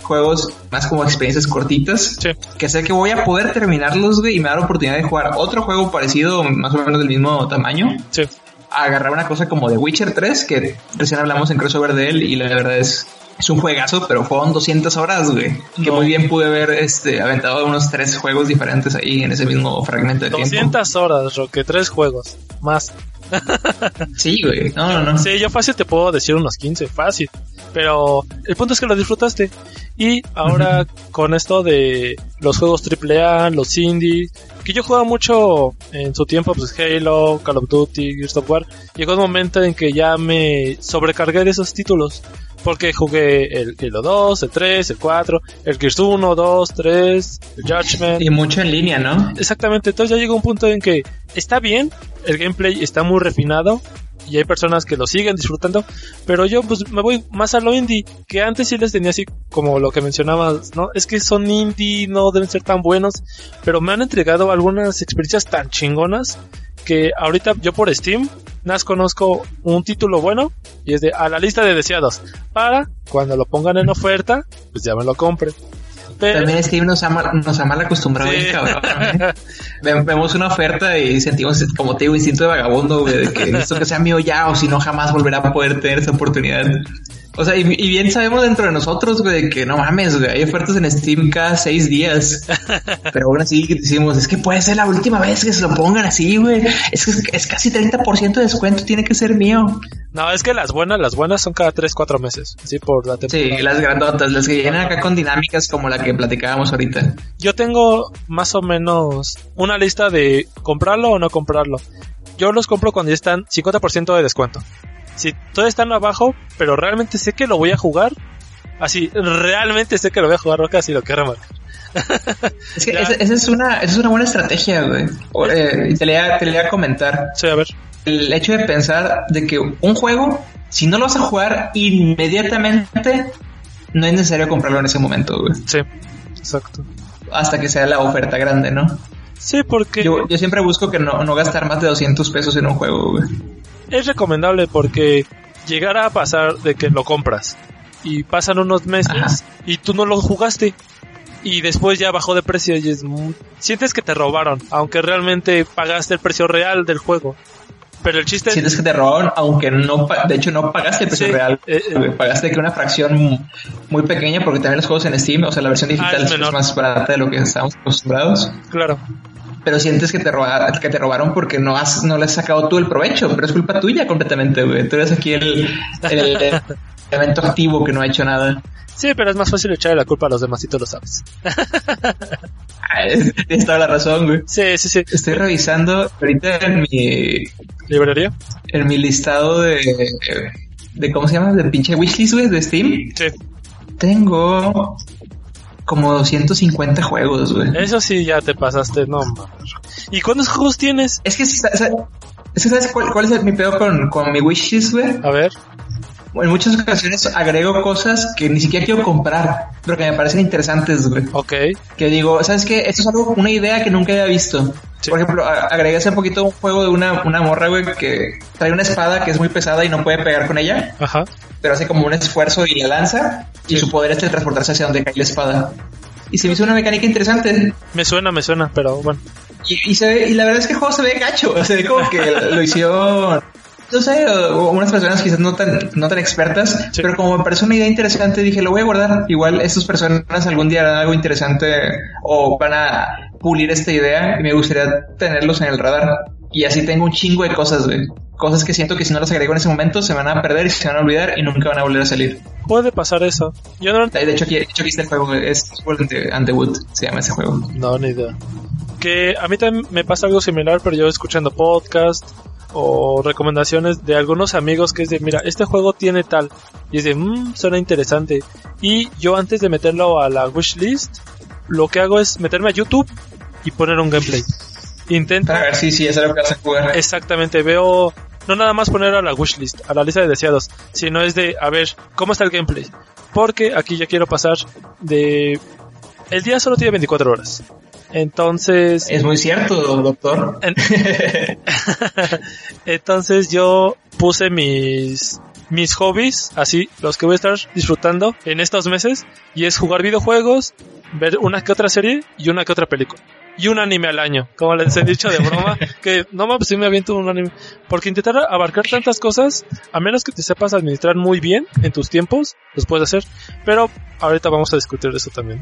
juegos más como experiencias cortitas, sí. que sé que voy a poder terminarlos, güey, y me da la oportunidad de jugar otro juego parecido, más o menos del mismo tamaño. Sí. A agarrar una cosa como The Witcher tres, que recién hablamos en crossover de él, y la verdad es... Es un juegazo, pero fueron doscientas horas, güey. Que no. muy bien pude haber este, aventado unos tres juegos diferentes ahí en ese mismo fragmento de tiempo. doscientas horas, Roque, tres juegos. Más. Sí, güey. No, no, no. Sí, yo fácil te puedo decir unos quince, fácil. Pero el punto es que lo disfrutaste. Y ahora uh-huh. con esto de los juegos triple A, los indie, que yo jugaba mucho en su tiempo, pues Halo, Call of Duty, Gears of War, llegó un momento en que ya me sobrecargué de esos títulos. Porque jugué el Halo dos, el tres, el cuatro, el Gears uno, dos, tres, el Judgment. Y mucho en línea, ¿no? Exactamente, entonces ya llegó un punto en que está bien, el gameplay está muy refinado y hay personas que lo siguen disfrutando, pero yo pues me voy más a lo indie, que antes sí les tenía así como lo que mencionabas, ¿no? Es que son indie, no deben ser tan buenos, pero me han entregado algunas experiencias tan chingonas que ahorita yo por Steam nada más conozco un título bueno y es de a la lista de deseados para cuando lo pongan en oferta pues ya me lo compre. Pero... También Steam nos ha mal, nos ha mal acostumbrado, sí. Bien, cabrón, ¿eh? Vemos una oferta y sentimos, como te digo, instinto de vagabundo, güey, de que esto que sea mío ya, o si no jamás volverá a poder tener esa oportunidad. O sea, y, y bien sabemos dentro de nosotros, güey, que no mames, güey, hay ofertas en Steam cada seis días. Pero aún así decimos, es que puede ser la última vez que se lo pongan así, güey. Es que es, es casi treinta por ciento de descuento, tiene que ser mío. No, es que las buenas, las buenas son cada tres, cuatro meses. Así por la temporada. Sí, las grandotas, las que llenan acá con dinámicas como la que platicábamos ahorita. Yo tengo más o menos una lista de comprarlo o no comprarlo. Yo los compro cuando ya están cincuenta por ciento de descuento. Si todavía están abajo, pero realmente sé que lo voy a jugar, así, realmente sé que lo voy a jugar, Roca, así lo quiero remarcar. Es que esa, esa es una esa es una buena estrategia, güey. Eh, te le voy a comentar. Sí, a ver. El hecho de pensar de que un juego, si no lo vas a jugar inmediatamente, no es necesario comprarlo en ese momento, güey. Sí, exacto. Hasta que sea la oferta grande, ¿no? Sí, porque... Yo, yo siempre busco que no, no gastar más de doscientos pesos en un juego, güey. Es recomendable porque llegará a pasar de que lo compras y pasan unos meses Ajá. y tú no lo jugaste y después ya bajó de precio y es muy... sientes que te robaron, aunque realmente pagaste el precio real del juego. Pero el chiste sientes es... que te robaron, aunque no, de hecho no pagaste el precio sí, real, eh, eh, pagaste que una fracción muy pequeña, porque también los juegos en Steam, o sea, la versión digital ah, es, es más barata de lo que estábamos acostumbrados. Claro. Pero sientes que te robaron, que te robaron porque no has, no le has sacado tú el provecho, pero es culpa tuya completamente, güey. Tú eres aquí el, el, el evento activo que no ha hecho nada. Sí, pero es más fácil echarle la culpa a los demás y tú lo sabes. Tienes toda la razón, güey. Sí, sí, sí. Estoy revisando ahorita en mi... ¿librería? En mi listado de... de ¿cómo se llama? De pinche wishlist, güey, de Steam. Sí. Tengo... como doscientos cincuenta juegos, güey. Eso sí, ya te pasaste, no mames. ¿Y cuántos juegos tienes? Es que, es que ¿sabes cuál, cuál es mi pedo con, con mi wishlist, güey? A ver. En muchas ocasiones agrego cosas que ni siquiera quiero comprar, pero que me parecen interesantes, güey. Ok. Que digo, ¿sabes qué? Esto es algo, una idea que nunca había visto. Sí. Por ejemplo, agregué hace un poquito un juego de una, una morra, güey, que trae una espada que es muy pesada y no puede pegar con ella. Ajá. Pero hace como un esfuerzo y la lanza, sí. Y su poder es transportarse hacia donde cae la espada. Y se me hizo una mecánica interesante. Me suena, me suena, pero bueno. Y, y, se ve, y la verdad es que el juego se ve gacho, se ve como que lo hicieron... No sé, unas personas quizás no tan, no tan expertas, sí. Pero como me parece una idea interesante, dije, lo voy a guardar. Igual estas personas algún día harán algo interesante o van a pulir esta idea y me gustaría tenerlos en el radar. Y así tengo un chingo de cosas, güey. Cosas que siento que si no las agrego en ese momento se van a perder y se van a olvidar y nunca van a volver a salir. Puede pasar eso. Yo no... De hecho, aquí, de hecho, aquí está el juego, es World and the Wood, se llama ese juego. No, ni idea. Que a mí también me pasa algo similar, pero yo escuchando podcast o recomendaciones de algunos amigos que es de, mira, este juego tiene tal, y es de, mmm, suena interesante, y yo antes de meterlo a la wishlist lo que hago es meterme a YouTube y poner un gameplay. Intento a ver si sí, sí, eso es lo que hace jugar. Exactamente, veo, no nada más poner a la wishlist, a la lista de deseados, sino es de, a ver, ¿cómo está el gameplay? Porque aquí ya quiero pasar de... el día solo tiene veinticuatro horas. Entonces... Es muy cierto, doctor. En... Entonces yo puse mis mis hobbies, así, los que voy a estar disfrutando en estos meses, y es jugar videojuegos, ver una que otra serie y una que otra película. Y un anime al año, como les he dicho de broma, que no mames, si me aviento un anime. Porque intentar abarcar tantas cosas, a menos que te sepas administrar muy bien en tus tiempos, los puedes hacer. Pero ahorita vamos a discutir de eso también.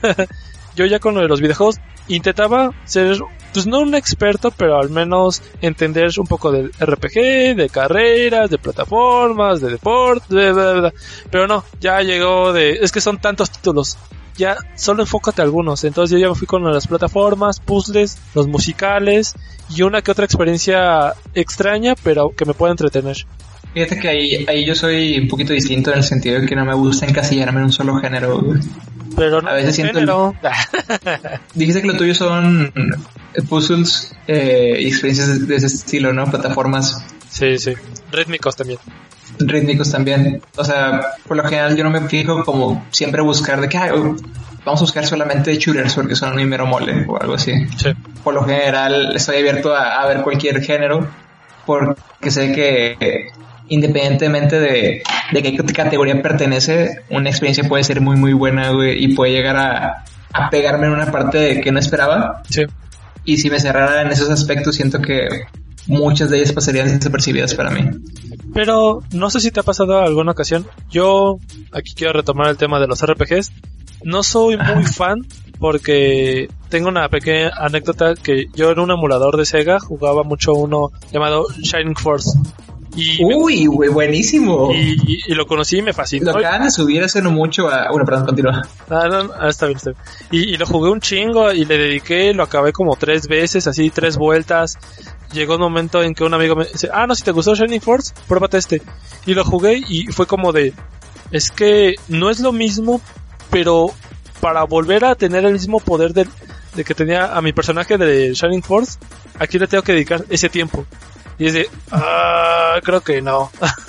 Yo ya con lo de los videojuegos intentaba ser, pues no un experto, pero al menos entender un poco del R P G, de carreras, de plataformas, de deporte, bla, bla, bla. Pero no, ya llegó de, es que son tantos títulos. Ya solo enfócate a algunos. Entonces yo ya me fui con las plataformas, puzzles, los musicales y una que otra experiencia extraña, pero que me pueda entretener. Fíjate que ahí, ahí yo soy un poquito distinto en el sentido de que no me gusta encasillarme en un solo género, güey. Pero no, a veces siento género. El... Dijiste que lo tuyo son puzzles eh, y experiencias de ese estilo, ¿no? Plataformas. Sí, sí. Rítmicos también. Rítmicos también. O sea, por lo general yo no me fijo como siempre buscar de que ay, vamos a buscar solamente shooters porque son mi mero mole o algo así. Sí. Por lo general estoy abierto a, a ver cualquier género porque sé que independientemente de, de qué categoría pertenece, una experiencia puede ser muy muy buena, güey, y puede llegar a, a pegarme en una parte que no esperaba. Sí. Y si me cerrara en esos aspectos, siento que muchas de ellas pasarían desapercibidas para mí. Pero no sé si te ha pasado alguna ocasión. Yo aquí quiero retomar el tema de los R P Gs. No soy muy fan porque tengo una pequeña anécdota que yo en un emulador de Sega jugaba mucho uno llamado Shining Force. Y Uy, güey, buenísimo. Y, y, y lo conocí y me fascinó. Lo acaban de subir hace no mucho a... Bueno, perdón, continúa. Ah, no, no, está bien, está bien. Y, y lo jugué un chingo y le dediqué, lo acabé como tres veces, así, tres vueltas. Llegó un momento en que un amigo me dice, ah, no, si te gustó Shining Force, pruébate este. Y lo jugué y fue como de, es que no es lo mismo, pero para volver a tener el mismo poder de, de que tenía a mi personaje de Shining Force, aquí le tengo que dedicar ese tiempo. Y es de, ah, creo que no.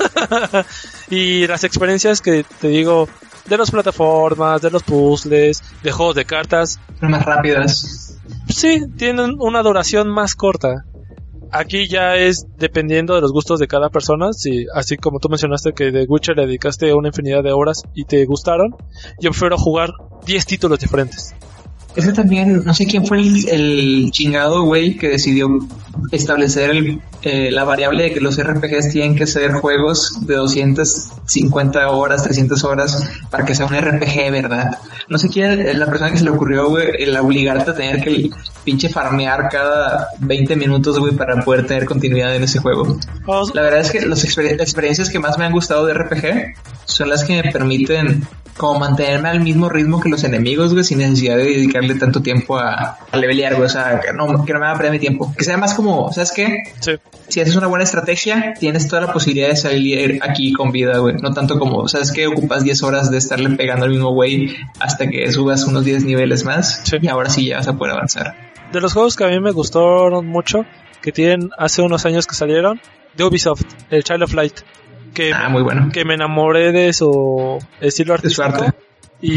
Y las experiencias que te digo, de las plataformas, de los puzzles, de juegos de cartas, son más rápidas. Sí, tienen una duración más corta. Aquí ya es dependiendo de los gustos de cada persona. Si, así como tú mencionaste que de Witcher le dedicaste una infinidad de horas y te gustaron, yo prefiero jugar diez títulos diferentes. Ese también, no sé quién fue el, el chingado güey que decidió establecer el, eh, la variable de que los R P Gs tienen que ser juegos de doscientas cincuenta horas, trescientas horas para que sea un R P G, ¿verdad? No sé quién es la persona que se le ocurrió, güey, el obligarte a tener que pinche farmear cada veinte minutos, güey, para poder tener continuidad en ese juego. La verdad es que las exper- experiencias que más me han gustado de R P G son las que me permiten como mantenerme al mismo ritmo que los enemigos, güey, sin necesidad de dedicarle tanto tiempo a, a levelear, güey, o sea, que no, que no me haga perder mi tiempo. Que sea más como, ¿sabes qué? Sí. Si haces una buena estrategia, tienes toda la posibilidad de salir aquí con vida, güey. No tanto como, ¿sabes qué? Ocupas diez horas de estarle pegando al mismo güey hasta que subas unos diez niveles más. Sí. Y ahora sí ya vas a poder avanzar. De los juegos que a mí me gustaron mucho, que tienen hace unos años que salieron, de Ubisoft, el Child of Light. Que, ah, muy bueno. Que me enamoré de su estilo artístico. De su arte.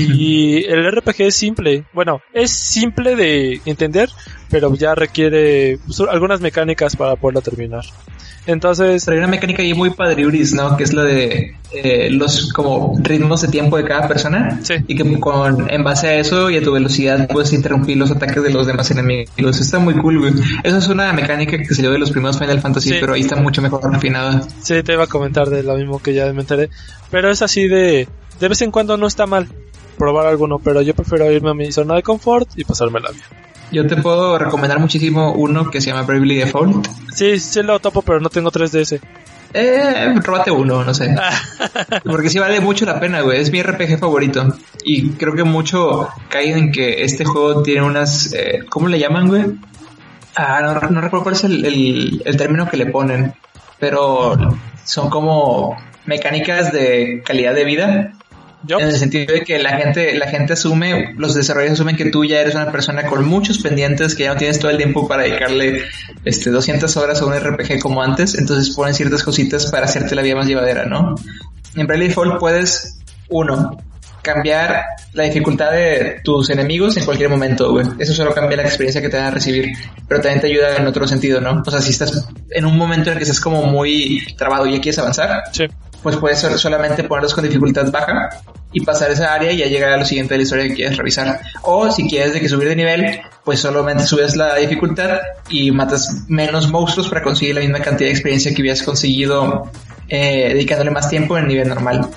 Y el R P G es simple. Bueno, es simple de entender, pero ya requiere algunas mecánicas para poderlo terminar. Entonces... Pero hay una mecánica ahí muy padriuris, ¿no? Que es la de eh, los como ritmos de tiempo de cada persona. Sí. Y que con en base a eso y a tu velocidad puedes interrumpir los ataques de los demás enemigos. Está muy cool, güey. Eso es una mecánica que salió de los primeros Final Fantasy, sí. Pero ahí está mucho mejor refinada. Sí, te iba a comentar de lo mismo que ya me enteré. Pero es así de... De vez en cuando no está mal probar alguno, pero yo prefiero irme a mi zona de confort y pasármela bien. Yo te puedo recomendar muchísimo uno que se llama Bravely Default. Sí, sí lo topo, pero no tengo tres D S. Eh, róbate uno, no sé. Porque sí vale mucho la pena, güey. Es mi R P G favorito. Y creo que mucho cae en que este juego tiene unas... Eh, ¿Cómo le llaman, güey? Ah, no, no recuerdo cuál es el, el, el término que le ponen. Pero son como mecánicas de calidad de vida. Jobs. En el sentido de que la gente la gente asume, los desarrolladores asumen que tú ya eres una persona con muchos pendientes, que ya no tienes todo el tiempo para dedicarle este doscientas horas a un R P G como antes, entonces ponen ciertas cositas para hacerte la vida más llevadera, ¿no? En Bravely Default puedes, uno, cambiar la dificultad de tus enemigos en cualquier momento, güey. Eso solo cambia la experiencia que te van a recibir, pero también te ayuda en otro sentido, ¿no? O sea, si estás en un momento en el que estás como muy trabado y ya quieres avanzar, sí, pues puedes solamente ponerlos con dificultad baja y pasar esa área y ya llegar a lo siguiente de la historia que quieres revisar. O si quieres de que subir de nivel, pues solamente subes la dificultad y matas menos monstruos para conseguir la misma cantidad de experiencia que hubieras conseguido eh, dedicándole más tiempo en el nivel normal.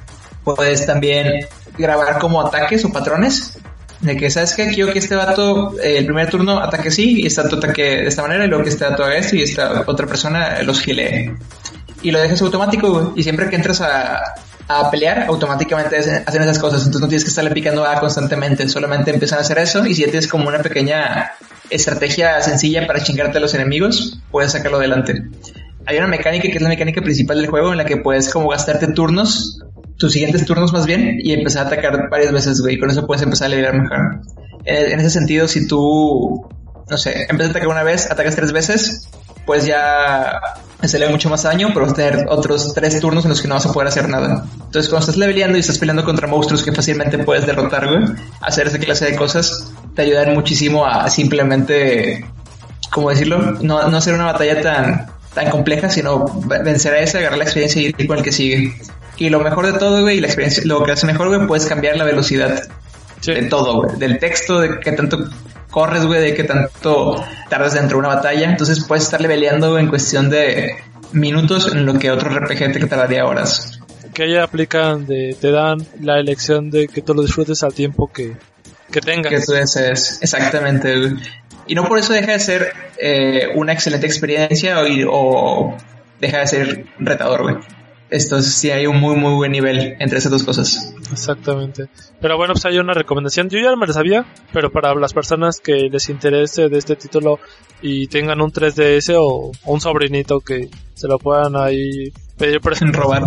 Puedes también grabar como ataques o patrones, de que sabes que quiero que este vato eh, el primer turno ataque así y este vato ataque de esta manera y luego que este vato haga esto y esta otra persona los gilee. Y lo dejas automático, güey. Y siempre que entras a, a pelear, automáticamente hacen esas cosas. Entonces no tienes que estarle picando A constantemente. Solamente empiezan a hacer eso. Y si ya tienes como una pequeña estrategia sencilla para chingarte a los enemigos, puedes sacarlo adelante. Hay una mecánica que es la mecánica principal del juego en la que puedes como gastarte turnos, tus siguientes turnos más bien, y empezar a atacar varias veces, güey. Y con eso puedes empezar a liberar mejor. En, en ese sentido, si tú, no sé, empiezas a atacar una vez, atacas tres veces, pues ya se le da mucho más daño, pero vas a tener otros tres turnos en los que no vas a poder hacer nada. Entonces, cuando estás leveleando y estás peleando contra monstruos que fácilmente puedes derrotar, güey, hacer esa clase de cosas te ayudan muchísimo a simplemente, ¿cómo decirlo? No, no hacer una batalla tan, tan compleja, sino vencer a esa, agarrar la experiencia y ir con el que sigue. Y lo mejor de todo, güey, y la experiencia, lo que hace mejor, güey, puedes cambiar la velocidad sí. de todo, güey, del texto, de qué tanto corres, güey, de qué tanto tardas dentro de una batalla. Entonces puedes estar leveleando en cuestión de minutos en lo que otro R P G te tardaría horas. Que ya aplican, de, te dan la elección de que tú lo disfrutes al tiempo que, que tengas. Que tú desees, exactamente, güey. Y no por eso deja de ser eh, una excelente experiencia o, o deja de ser retador, güey. Esto sí hay un muy muy buen nivel entre esas dos cosas. Exactamente. Pero bueno, pues hay una recomendación. Yo ya me la sabía, pero para las personas que les interese de este título y tengan un tres D S o un sobrinito que se lo puedan ahí pedir por ejemplo, robar.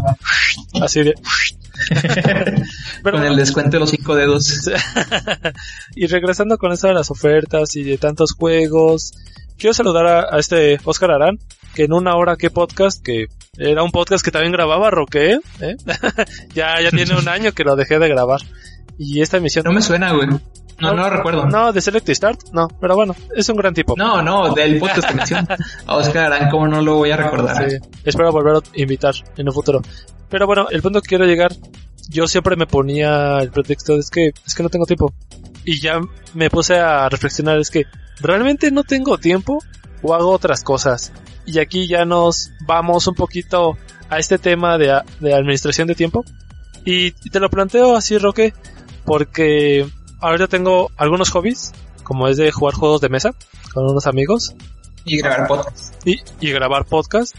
Así de pero, con el descuento de los cinco dedos. Y regresando con esto de las ofertas y de tantos juegos, quiero saludar a, a este Oscar Arán, que en una hora que podcast, que era un podcast que también grababa Roque, ¿eh? ya, ya tiene un año que lo dejé de grabar. Y esta emisión... No me suena, güey. No, no, no lo recuerdo. No, de Select Start, no, pero bueno, es un gran tipo. No, no, del podcast que menciona. A Oscar Arán, ¿cómo no lo voy a recordar? Sí, espero volver a invitar en un futuro. Pero bueno, el punto que quiero llegar, yo siempre me ponía el pretexto de es que, es que no tengo tiempo. Y ya me puse a reflexionar, es que realmente no tengo tiempo o hago otras cosas. Y aquí ya nos vamos un poquito a este tema de, de administración de tiempo. Y te lo planteo así, Roque, porque ahora tengo algunos hobbies, como es de jugar juegos de mesa con unos amigos. Y grabar podcast. Y, y grabar podcast.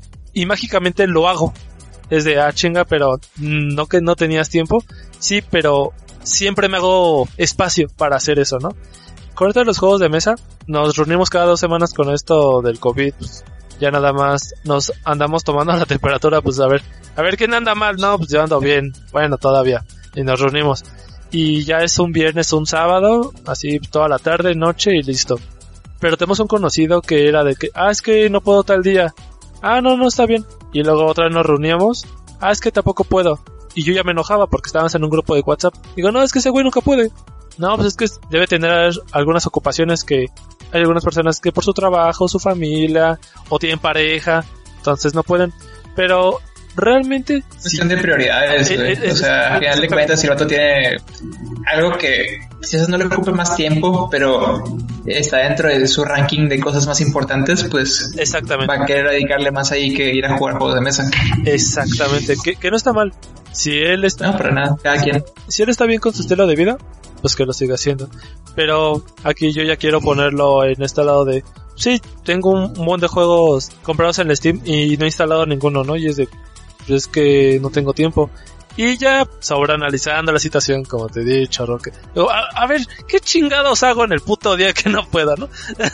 Y mágicamente lo hago. Es de, ah, chinga, pero no que no tenías tiempo. Sí, pero siempre me hago espacio para hacer eso, ¿no? Con esto de los juegos de mesa, nos reunimos cada dos semanas con esto del COVID, pues, ya nada más nos andamos tomando la temperatura, pues a ver, a ver quién anda mal, no, pues yo ando bien, bueno, todavía, y nos reunimos. Y ya es un viernes, un sábado, así toda la tarde, noche y listo. Pero tenemos un conocido que era de que, ah, es que no puedo tal día. Ah, no, no, está bien. Y luego otra vez nos reuníamos, ah, es que tampoco puedo. Y yo ya me enojaba porque estábamos en un grupo de WhatsApp. Digo, no, es que ese güey nunca puede. No, pues es que debe tener algunas ocupaciones que... Hay algunas personas que por su trabajo, su familia, o tienen pareja, entonces no pueden. Pero realmente... Cuestión sí, de prioridades, güey. Eh, eh, o sea, al final de cuentas, si el vato tiene algo que quizás no le ocupe más tiempo, pero está dentro de su ranking de cosas más importantes, pues exactamente, va a querer dedicarle más ahí que ir a jugar juegos de mesa. Exactamente, que, que no está mal. Si él está... No, para nada, cada quien. Si él está bien con su estilo de vida, pues que lo siga haciendo. Pero aquí yo ya quiero ponerlo en este lado de... Sí, tengo un montón de juegos comprados en el Steam y no he instalado ninguno, ¿no? Y es de... Pues es que no tengo tiempo. Y ya sobreanalizando la situación, como te he dicho, Roque. A, a ver, ¿qué chingados hago en el puto día que no pueda, no?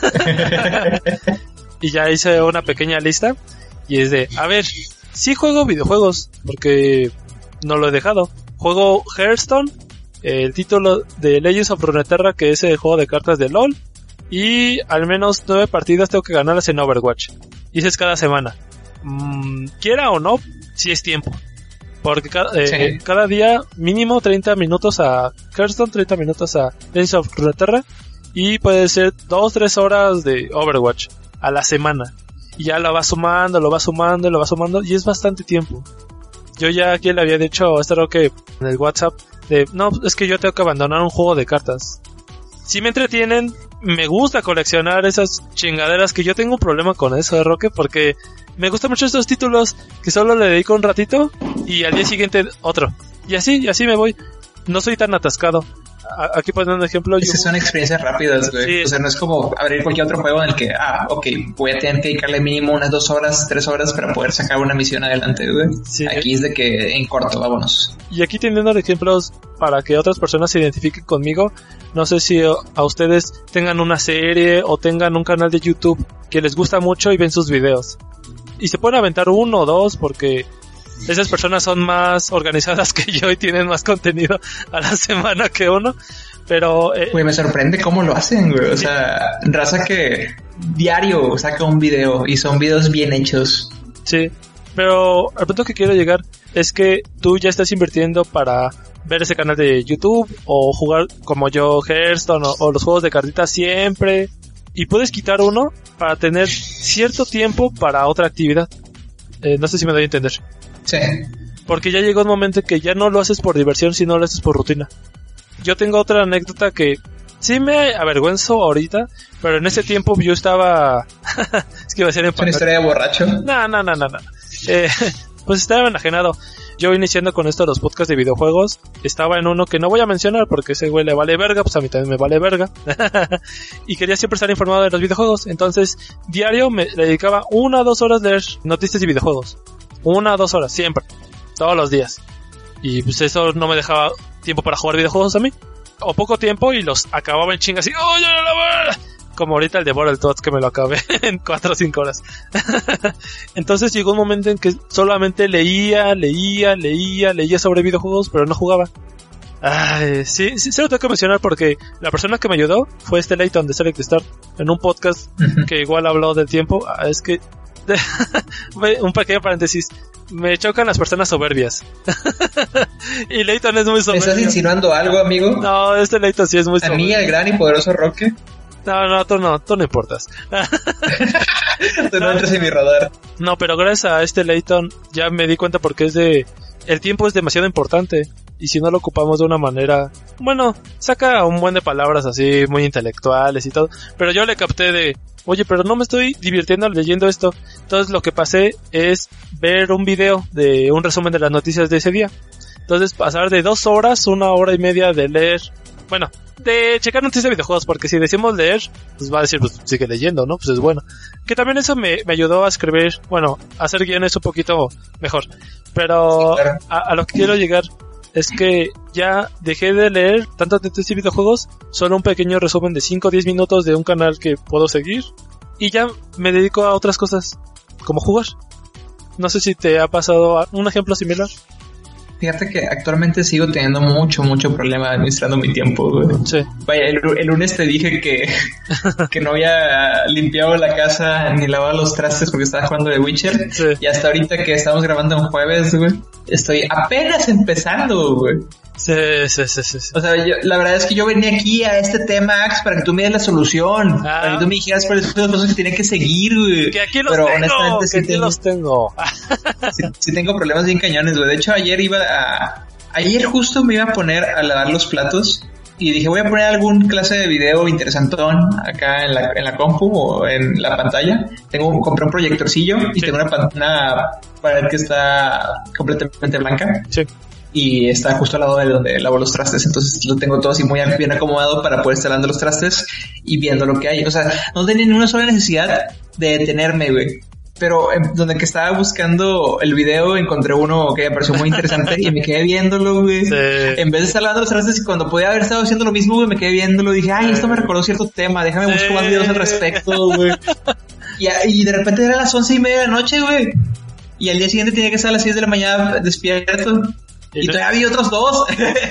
Y ya hice una pequeña lista. Y es de... A ver, sí juego videojuegos, porque no lo he dejado. Juego Hearthstone, el título de Legends of Runeterra, que es el juego de cartas de LOL, y al menos nueve partidas tengo que ganarlas en Overwatch. Y eso es cada semana. Mm, quiera o no, sí es tiempo. Porque cada, eh, sí. cada día mínimo treinta minutos a Hearthstone, treinta minutos a Legends of Runeterra, y puede ser dos tres horas de Overwatch a la semana. Y ya lo va sumando, lo va sumando, lo va sumando, y es bastante tiempo. yo ya aquí le había dicho a este Roque en el WhatsApp de, no, es que yo tengo que abandonar un juego de cartas. Si me entretienen, me gusta coleccionar esas chingaderas, que yo tengo un problema con eso, ¿eh, Roque? Porque me gustan mucho estos títulos que solo le dedico un ratito y al día siguiente otro. Y así, y así me voy. No soy tan atascado. A- aquí poniendo un ejemplo. Es que yo... son experiencias rápidas, güey. Sí. O sea, no es como abrir cualquier otro juego en el que, ah, ok, voy a tener que dedicarle mínimo unas dos horas, tres horas para poder sacar una misión adelante, güey. Sí. Aquí es de que en corto, vámonos. Y aquí teniendo ejemplos para que otras personas se identifiquen conmigo, no sé si a ustedes tengan una serie o tengan un canal de YouTube que les gusta mucho y ven sus videos. Y se pueden aventar uno o dos porque esas personas son más organizadas que yo y tienen más contenido a la semana que uno. Pero... Eh, Güey, me sorprende cómo lo hacen, güey. O sea, raza que diario saca un video y son videos bien hechos. Sí, pero al punto que quiero llegar es que tú ya estás invirtiendo para ver ese canal de YouTube o jugar como yo Hearthstone o, o los juegos de cartitas siempre, y puedes quitar uno para tener cierto tiempo para otra actividad. Eh, no sé si me doy a entender. Sí. Porque ya llegó un momento que ya no lo haces por diversión, sino lo haces por rutina. Yo tengo otra anécdota que sí me avergüenzo ahorita, pero en ese tiempo yo estaba... es que iba a ser Es una historia de borracho. No, no, no, no, no. Eh, pues estaba enajenado. Yo iniciando con esto los podcasts de videojuegos, estaba en uno que no voy a mencionar porque ese güey le vale verga, pues a mí también me vale verga. Y quería siempre estar informado de los videojuegos. Entonces, diario me dedicaba una o dos horas a leer noticias de videojuegos. Una o dos horas, siempre. Todos los días. Y pues eso no me dejaba tiempo para jugar videojuegos a mí. O poco tiempo y los acababa en chingas así. ¡Oh, ya no la voy! Como ahorita el de Battletoads que me lo acabé en cuatro o cinco horas. Entonces llegó un momento en que solamente leía, leía, leía, leía sobre videojuegos, pero no jugaba. Ay, sí, sí, se lo tengo que mencionar porque la persona que me ayudó fue este Layton de Select Start en un podcast que igual habló del tiempo. Ah, es que... un pequeño paréntesis. Me chocan las personas soberbias. Y Layton es muy ¿Me soberbio. estás insinuando algo, amigo? No, este Layton sí es muy A soberbio. mí, el gran y poderoso Roque. No, no, tú no, tú no importas. Tú no entras en mi radar. No, pero gracias a este Layton ya me di cuenta porque es de... El tiempo es demasiado importante. Y si no lo ocupamos de una manera... Bueno, saca un buen de palabras así, muy intelectuales y todo. Pero yo le capté de... Oye, pero no me estoy divirtiendo leyendo esto. Entonces lo que pasé es ver un video de un resumen de las noticias de ese día. Entonces pasar de dos horas, una hora y media de leer... Bueno, de checar noticias de videojuegos, porque si decimos leer, pues va a decir, pues sigue leyendo, ¿no? Pues es bueno. Que también eso me, me ayudó a escribir, bueno, a hacer guiones un poquito mejor. Pero Sí, claro. a, a lo que quiero llegar es que ya dejé de leer tanto noticias de videojuegos, solo un pequeño resumen de cinco o diez minutos de un canal que puedo seguir, y ya me dedico a otras cosas, como jugar. No sé si te ha pasado un ejemplo similar. Fíjate que actualmente sigo teniendo mucho, mucho problema administrando mi tiempo, güey. Sí. Vaya, el, el lunes te dije que, que no había limpiado la casa ni lavado los trastes porque estaba jugando The Witcher. Sí. Y hasta ahorita que estamos grabando un jueves, güey, estoy apenas empezando, güey. Sí, sí, sí, sí, sí. O sea, yo, la verdad es que yo venía aquí a este tema, Ax, para que tú me des la solución. Ah. Para que tú me dijeras cuáles son los pasos que tienen que seguir, güey. Que aquí los Pero tengo, honestamente que sí aquí tengo, los tengo. sí, sí tengo problemas bien cañones, güey. De hecho, ayer iba a... Ayer justo me iba a poner a lavar los platos y dije, voy a poner algún clase de video interesantón acá en la, en la compu o en la pantalla. Tengo, compré un proyectorcillo y Sí. tengo una, pan- una pared que está completamente blanca. Sí. Y está justo al lado de donde lavo los trastes, entonces lo tengo todo así muy bien acomodado para poder estar lavando los trastes y viendo lo que hay. O sea, no tenía ni una sola necesidad de detenerme, güey. Pero eh, donde que estaba buscando el video encontré uno que me pareció muy interesante y me quedé viéndolo, güey. Sí. En vez de estar lavando los trastes y cuando podía haber estado haciendo lo mismo, güey, me quedé viéndolo. Dije, ay, esto me recordó cierto tema, déjame Sí. buscar más videos al respecto, güey. Y, y de repente era las once y media de la noche, güey. Y al día siguiente tenía que estar a las seis de la mañana despierto. Y todavía había otros dos.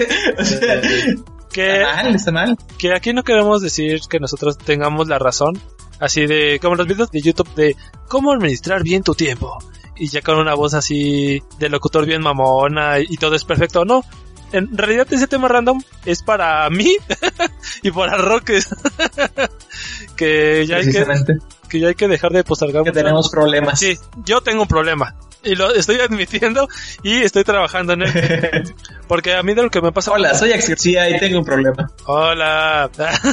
O sea, Que, está mal, está mal. que aquí no queremos decir que nosotros tengamos la razón. Así de, como los videos de YouTube de cómo administrar bien tu tiempo. Y ya con una voz así de locutor bien mamona y, y todo es perfecto. No, en realidad ese tema random es para mí y para Roques. que ya hay que, Precisamente. que ya hay que dejar de postergar. Que mucho. Tenemos problemas. Sí, yo tengo un problema. Y lo estoy admitiendo y estoy trabajando en él. Porque a mí de lo que me pasa... Hola, soy Axel. Sí, ahí tengo un problema. Hola.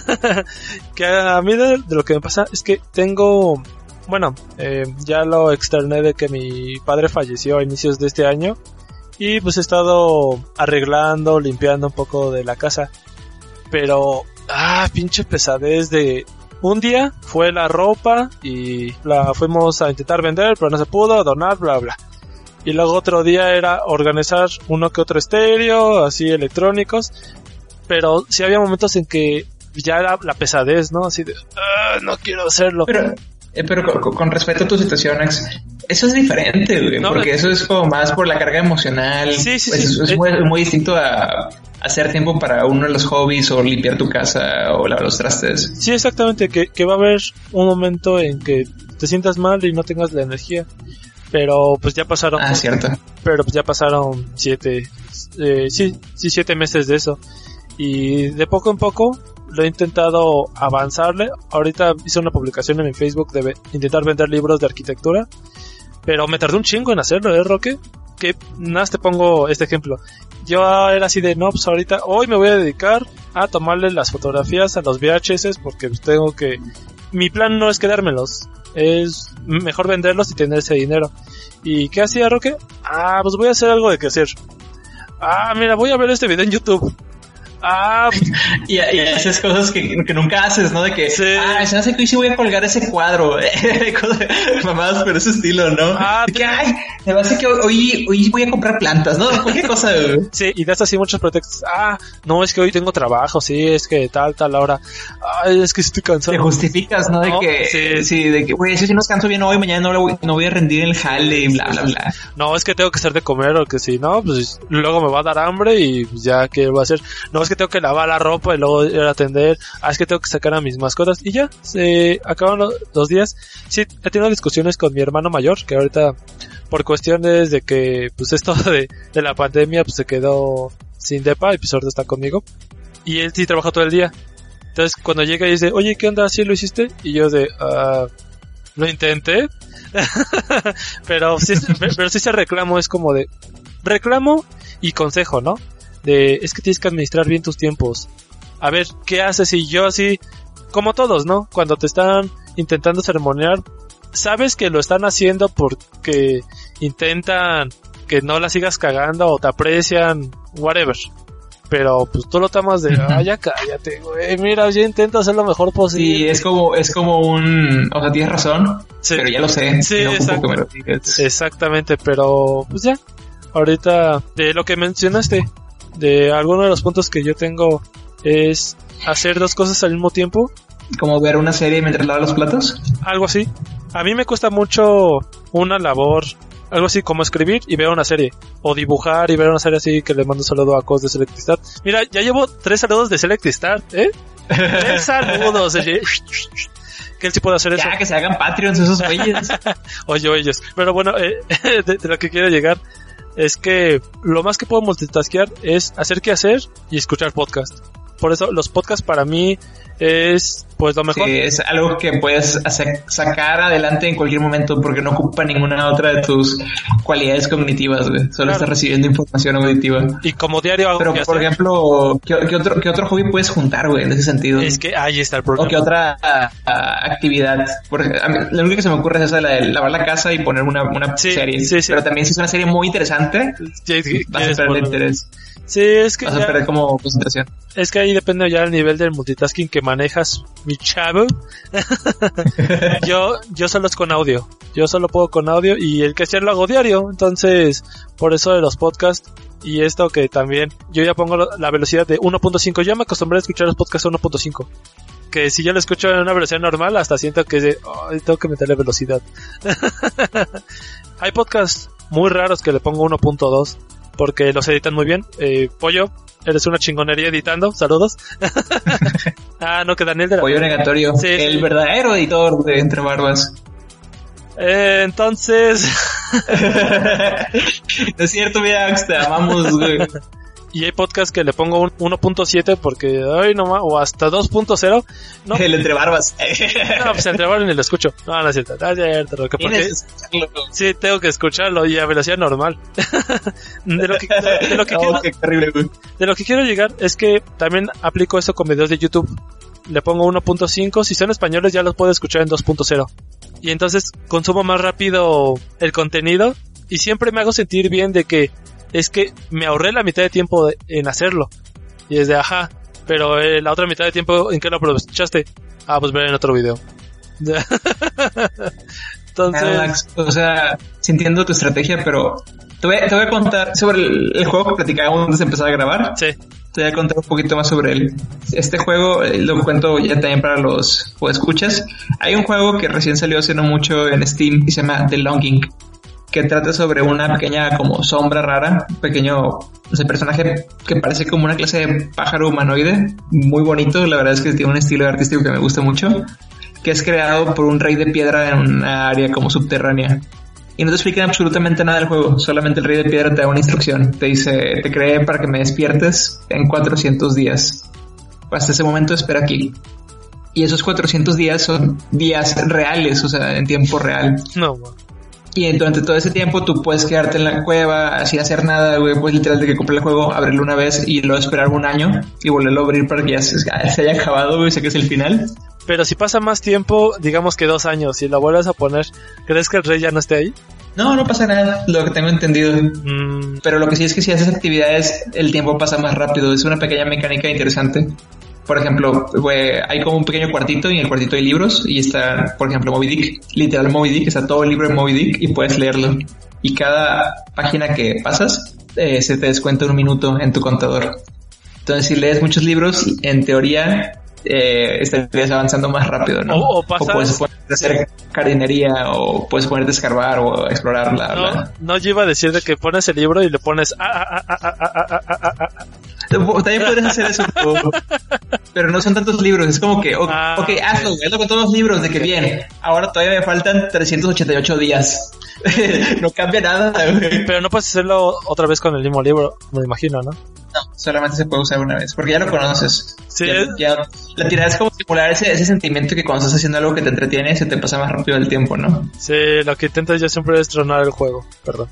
Que a mí de, de lo que me pasa es que tengo... Bueno, eh, ya lo externé de que mi padre falleció a inicios de este año. Y pues he estado arreglando, limpiando un poco de la casa. Pero... Ah, pinche pesadez de... Un día fue la ropa y la fuimos a intentar vender, pero no se pudo, donar, bla, bla. Y luego otro día era organizar uno que otro estéreo, así electrónicos. Pero sí había momentos en que ya era la pesadez, ¿no? Así de, ah, no quiero hacerlo. Pero, eh, pero con, con respecto a tu situación, Ex, eso es diferente, güey, no, porque eso es como más por la carga emocional. Sí, sí, pues sí. Es, es muy, muy distinto a... hacer tiempo para uno de los hobbies o limpiar tu casa o lavar los trastes. Sí, exactamente, que, que va a haber un momento en que te sientas mal y no tengas la energía, pero pues ya pasaron... Ah, cierto. Pero pues ya pasaron siete, eh, sí, sí, siete meses de eso. Y de poco en poco lo he intentado avanzarle. Ahorita hice una publicación en mi Facebook de ve- intentar vender libros de arquitectura, pero me tardé un chingo en hacerlo, ¿eh, Roque? Que nada, te pongo este ejemplo. Yo era así de, no, pues ahorita, hoy me voy a dedicar a tomarle las fotografías a los V H S porque pues tengo que... Mi plan no es quedármelos, es mejor venderlos y tener ese dinero. ¿Y qué hacía, Roque? Ah, pues voy a hacer algo de crecer. Ah, mira, voy a ver este video en YouTube. Ah, y, y esas cosas que, que nunca haces, ¿no? De que, sí. ah, se hace que hoy sí voy a colgar ese cuadro. Mamadas por ese estilo, ¿no? Ah, de que, ay, me va a hacer que hoy, hoy voy a comprar plantas, ¿no? Cualquier cosa, güey. Sí, y das así muchos pretextos. Ah, no, es que hoy tengo trabajo, sí, es que tal, tal hora. Ay, es que estoy cansado. Te justificas, ¿no? De no, que, sí, sí, de que, güey, si no descanso bien hoy, mañana no, lo voy, no voy a rendir el jale y bla, bla, bla. No, es que tengo que hacer de comer, o que si no, pues luego me va a dar hambre y pues, ya, ¿qué voy a hacer? No, es que tengo que lavar la ropa y luego ir a atender. Ah, es que tengo que sacar a mis mascotas. Y ya, se acaban los, los días. Sí, he tenido discusiones con mi hermano mayor, que ahorita, por cuestiones de que, pues esto de, de la pandemia, pues se quedó sin depa y pues ahorita está conmigo. Y él sí trabaja todo el día. Entonces, cuando llega y dice, oye, ¿qué onda? ¿Sí lo hiciste? Y yo de, ah, lo intenté. pero, sí, pero sí se reclamo, es como de, reclamo y consejo, ¿no? De, es que tienes que administrar bien tus tiempos. A ver, ¿qué haces? Y yo así, como todos, ¿no? Cuando te están intentando ceremoniar, sabes que lo están haciendo porque intentan que no la sigas cagando o te aprecian, whatever. Pero pues tú lo tomas de, ah, ya cállate, güey, mira, yo intento hacer lo mejor posible. Sí, es como, es como un, o sea, tienes razón, sí. Pero ya lo sé. Sí, no exact- me lo exactamente, pero pues ya, ahorita, de lo que mencionaste, de alguno de los puntos que yo tengo es hacer dos cosas al mismo tiempo. ¿Como ver una serie mientras lavas los platos? Algo así. A mí me cuesta mucho una labor, algo así como escribir y ver una serie. O dibujar y ver una serie así, que le mando un saludo a Cos de Selectistart. Mira, ya llevo tres saludos de Selectistart, ¿eh? Tres saludos. ¿eh? Que él sí puede hacer eso. Ya, que se hagan Patreons esos güeyes. Oye, ellos. Pero bueno, eh, de, de lo que quiero llegar es que lo más que puedo multitaskear es hacer qué hacer y escuchar podcast. Por eso los podcasts para mí es pues lo mejor. Sí, es algo que puedes hacer, sacar adelante en cualquier momento porque no ocupa ninguna otra de tus cualidades cognitivas, güey. Solo claro. Estás recibiendo información auditiva. Y como diario hago. Pero por hacer. ejemplo, ¿qué, qué otro qué otro hobby puedes juntar, güey, en ese sentido? Es que ahí está el problema. O qué otra uh, uh, actividad. Porque a mí, la única que se me ocurre es esa, la de lavar la casa y poner una, una sí, serie. Sí, sí. Pero también si es una serie muy interesante, sí, sí, vas a perder interés. Sí, es que vas ya, a perder como concentración. Es que ahí depende ya el nivel del multitasking que manejas, mi chavo. yo yo solo es con audio. Yo solo puedo con audio y el que sea lo hago diario. Entonces, por eso de los podcasts y esto que también yo ya pongo la velocidad de uno punto cinco. Ya me acostumbré a escuchar los podcasts a uno punto cinco. Que si yo lo escucho en una velocidad normal, hasta siento que de, oh, tengo que meterle velocidad. Hay podcasts muy raros que le pongo uno punto dos. Porque los editan muy bien. Eh, Pollo, eres una chingonería editando. Saludos. ah, no, que Daniel de la... Pollo Negatorio. Sí, el sí. verdadero editor de Entre Barbas. Eh, entonces... no es cierto, mira, te amamos, güey. Y hay podcasts que le pongo un uno punto siete porque, ay, no más, o hasta dos punto cero. No, el entre barbas. no, pues entre barbas ni lo escucho. No, no es cierto, no es cierto. Lo que porque, sí, tengo que escucharlo y a velocidad normal. de, lo que, de, de, lo que oh, quiero, qué terrible, güey. De lo que quiero llegar es que también aplico esto con videos de YouTube. Le pongo uno punto cinco, si son españoles ya los puedo escuchar en dos punto cero. Y entonces consumo más rápido el contenido y siempre me hago sentir bien de que es que me ahorré la mitad de tiempo de, en hacerlo. Y es de, ajá, pero eh, la otra mitad de tiempo, ¿en qué lo aprovechaste? Ah, pues ver en otro video. Entonces... Alex, o sea, sí entiendo tu estrategia, pero te voy, te voy a contar sobre el, el juego que platicábamos antes de empezar a grabar. Sí. Te voy a contar un poquito más sobre él. Este juego, lo cuento ya también para los escuchas. Hay un juego que recién salió hace no mucho en Steam y se llama The Longing, que trata sobre una pequeña como sombra rara, un pequeño, no sé, personaje que parece como una clase de pájaro humanoide, muy bonito, la verdad es que tiene un estilo artístico que me gusta mucho, que es creado por un rey de piedra en una área como subterránea. Y no te explican absolutamente nada del juego, solamente el rey de piedra te da una instrucción, te dice, te creé para que me despiertes en cuatrocientos días. Hasta ese momento espera aquí. Y esos cuatrocientos días son días reales, o sea, en tiempo real. No, man. Y durante todo ese tiempo tú puedes quedarte en la cueva, así hacer nada, güey, pues literal de que compré el juego, abrirlo una vez y luego esperar un año y volverlo a abrir para que ya se, se haya acabado, güey, sé que es el final. Pero si pasa más tiempo, digamos que dos años, y lo vuelves a poner, ¿crees que el rey ya no esté ahí? No, no pasa nada, lo que tengo entendido. Mm. Pero lo que sí es que si haces actividades, el tiempo pasa más rápido, es una pequeña mecánica interesante. Por ejemplo, wey, hay como un pequeño cuartito y en el cuartito hay libros y está, por ejemplo, Moby Dick, literal Moby Dick, está todo el libro de Moby Dick y puedes leerlo. Y cada página que pasas eh, se te descuenta un minuto en tu contador. Entonces, si lees muchos libros, en teoría eh, estarías avanzando más rápido, ¿no? O, o, pasas... o puedes ponerte a hacer jardinería o puedes ponerte a escarbar o a explorar, bla, no, bla. No, yo iba a decir de que pones el libro y le pones... Ah, ah, ah, ah, ah, ah, ah, ah, ah. También podrías hacer eso, pero no son tantos libros, es como que, ok, ah, okay hazlo, hazlo con todos los libros, de que bien, ahora todavía me faltan trescientos ochenta y ocho días, no cambia nada, güey. Pero no puedes hacerlo otra vez con el mismo libro, me imagino, ¿no? No, solamente se puede usar una vez, porque ya lo conoces. Sí, ya, es... ya, la tirada es como simular ese, ese sentimiento que cuando estás haciendo algo que te entretiene, se te pasa más rápido el tiempo, ¿no? Sí, lo que intentas yo siempre es tronar el juego, perdón.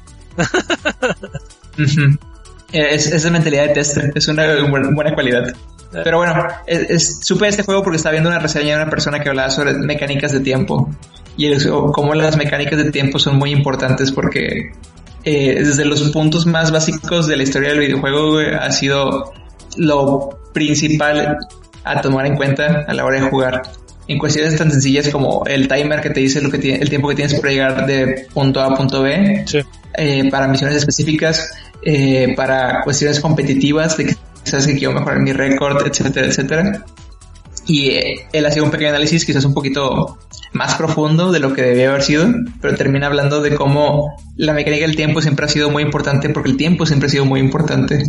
Uh-huh. Es, es de mentalidad de tester, es una buena, buena cualidad. Pero bueno, es, es, supe este juego porque estaba viendo una reseña de una persona que hablaba sobre mecánicas de tiempo y el, cómo las mecánicas de tiempo son muy importantes porque eh, desde los puntos más básicos de la historia del videojuego, güey, ha sido lo principal a tomar en cuenta a la hora de jugar. En cuestiones tan sencillas como el timer que te dice lo que tiene, el tiempo que tienes para llegar de punto A a punto B, sí. eh, para misiones específicas, eh, para cuestiones competitivas de que sabes que quiero mejorar mi récord, etcétera, etcétera. Y eh, él hacía un pequeño análisis quizás un poquito más profundo de lo que debía haber sido, pero termina hablando de cómo la mecánica del tiempo siempre ha sido muy importante, porque el tiempo siempre ha sido muy importante.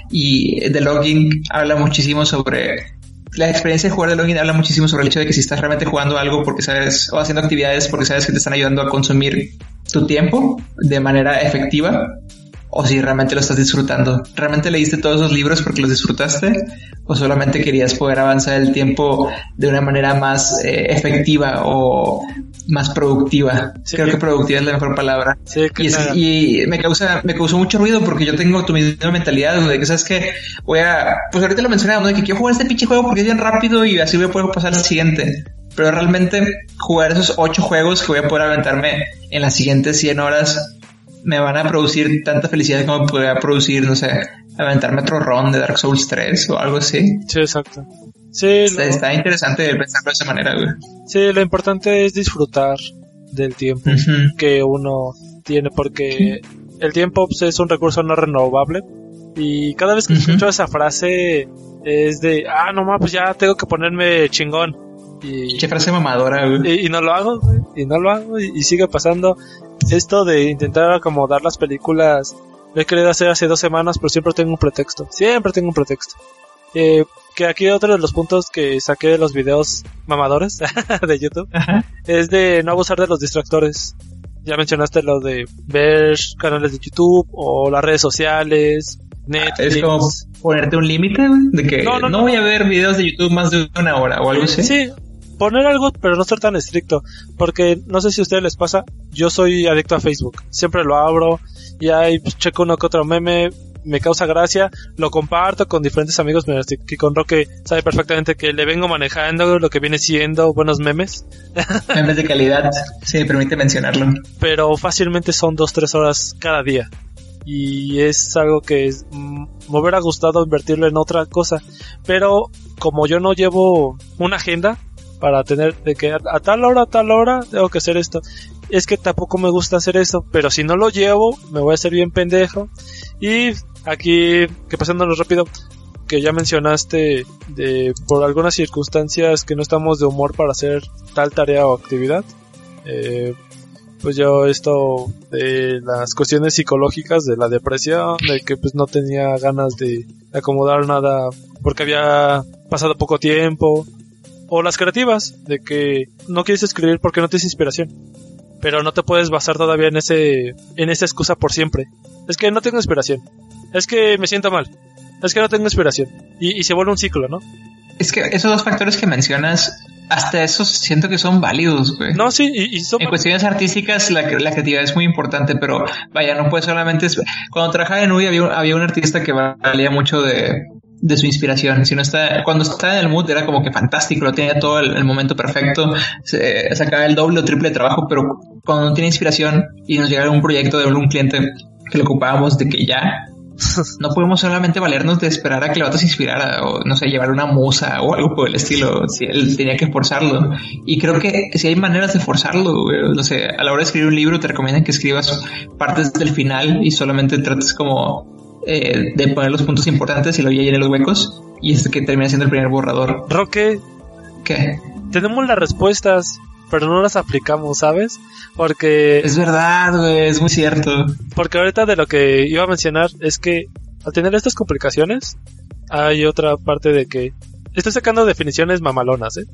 Y The Longing habla muchísimo sobre... La experiencia de jugar de Longing habla muchísimo sobre el hecho de que si estás realmente jugando algo porque sabes, o haciendo actividades porque sabes que te están ayudando a consumir tu tiempo de manera efectiva, o si realmente lo estás disfrutando. ¿Realmente leíste todos esos libros porque los disfrutaste? ¿O solamente querías poder avanzar el tiempo de una manera más eh, efectiva o más productiva? Sí, creo que productiva es la mejor palabra. Sí, y, es, y me causa, me causó mucho ruido porque yo tengo tu misma mentalidad, de que sabes que voy a, pues ahorita lo mencionaba, ¿no? De que quiero jugar este pinche juego porque es bien rápido y así voy a poder pasar al siguiente. Pero realmente jugar esos ocho juegos que voy a poder aventarme en las siguientes cien horas me van a producir tanta felicidad como podría producir, no sé, aventarme otro run de Dark Souls tres o algo así. Sí, exacto. Sí, está, lo... está interesante pensarlo de esa manera, güey. Sí, lo importante es disfrutar del tiempo uh-huh. que uno tiene, porque uh-huh. el tiempo pues, es un recurso no renovable y cada vez que uh-huh. escucho esa frase es de, ah, no más, pues ya tengo que ponerme chingón. Y, qué frase mamadora, güey. Y, y no lo hago, güey, y no lo hago, y, y sigue pasando. Esto de intentar acomodar las películas, lo he querido hacer hace dos semanas, pero siempre tengo un pretexto. Siempre tengo un pretexto. Eh, que aquí otro de los puntos que saqué de los videos mamadores de YouTube Ajá. es de no abusar de los distractores. Ya mencionaste lo de ver canales de YouTube o las redes sociales, Netflix. Es como ponerte un límite, güey, de que no, no, no, no no. voy a ver videos de YouTube más de una hora o algo así. Sí, poner algo, pero no ser tan estricto. Porque no sé si a ustedes les pasa, yo soy adicto a Facebook. Siempre lo abro y ahí pues, checo uno que otro meme, me causa gracia, lo comparto con diferentes amigos, que con Roque sabe perfectamente que le vengo manejando lo que viene siendo buenos memes. Memes de calidad, si me permite mencionarlo. Pero fácilmente son dos, tres horas cada día. Y es algo que es, mm, me hubiera gustado invertirlo en otra cosa. Pero como yo no llevo una agenda para tener de que a, a tal hora, a tal hora tengo que hacer esto, es que tampoco me gusta hacer eso. Pero si no lo llevo, me voy a hacer bien pendejo. Y aquí, que pasándonos rápido, que ya mencionaste de por algunas circunstancias que no estamos de humor para hacer tal tarea o actividad, eh, pues yo esto de las cuestiones psicológicas de la depresión, de que pues no tenía ganas de acomodar nada porque había pasado poco tiempo, o las creativas, de que no quieres escribir porque no tienes inspiración, pero no te puedes basar todavía en ese en esa excusa por siempre. Es que no tengo inspiración, es que me siento mal, es que no tengo inspiración, y, y se vuelve un ciclo, ¿no? Es que esos dos factores que mencionas, hasta esos siento que son válidos, güey. No, sí, y, y son... En cuestiones artísticas la, la creatividad es muy importante, pero vaya, no puede solamente... Cuando trabajaba en U I había, había un artista que valía mucho de, de su inspiración. Si no está, cuando estaba en el mood era como que fantástico, lo tenía todo el, el momento perfecto, se, sacaba el doble o triple de trabajo, pero cuando no tiene inspiración y nos llegaba un proyecto de un cliente que lo ocupábamos de que ya... No podemos solamente valernos de esperar a que el vato se inspirara o, no sé, llevar una musa o algo por el estilo. Si él tenía que forzarlo. Y creo que si hay maneras de forzarlo, güey. No sé, a la hora de escribir un libro te recomiendan que escribas partes del final y solamente trates como eh, de poner los puntos importantes y luego ya llene los huecos. Y es que termina siendo el primer borrador. Roque, ¿qué? Tenemos las respuestas, pero no las aplicamos, ¿sabes? Porque... Es verdad, güey, es muy cierto. Porque ahorita de lo que iba a mencionar es que al tener estas complicaciones, hay otra parte de que... Estoy sacando definiciones mamalonas, ¿eh?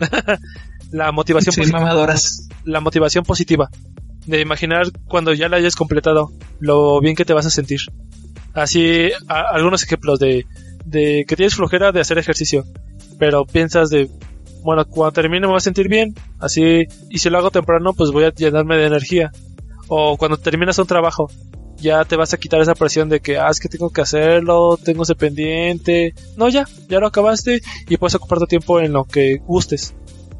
La motivación sí, positiva. mamadoras. La motivación positiva. De imaginar cuando ya la hayas completado, lo bien que te vas a sentir. Así, a, algunos ejemplos de, de que tienes flojera de hacer ejercicio, pero piensas de... Bueno, cuando termine me voy a sentir bien, así, y si lo hago temprano, pues voy a llenarme de energía. O cuando terminas un trabajo, ya te vas a quitar esa presión de que, ah, es que tengo que hacerlo, tengo ese pendiente. No, ya, ya lo acabaste y puedes ocupar tu tiempo en lo que gustes.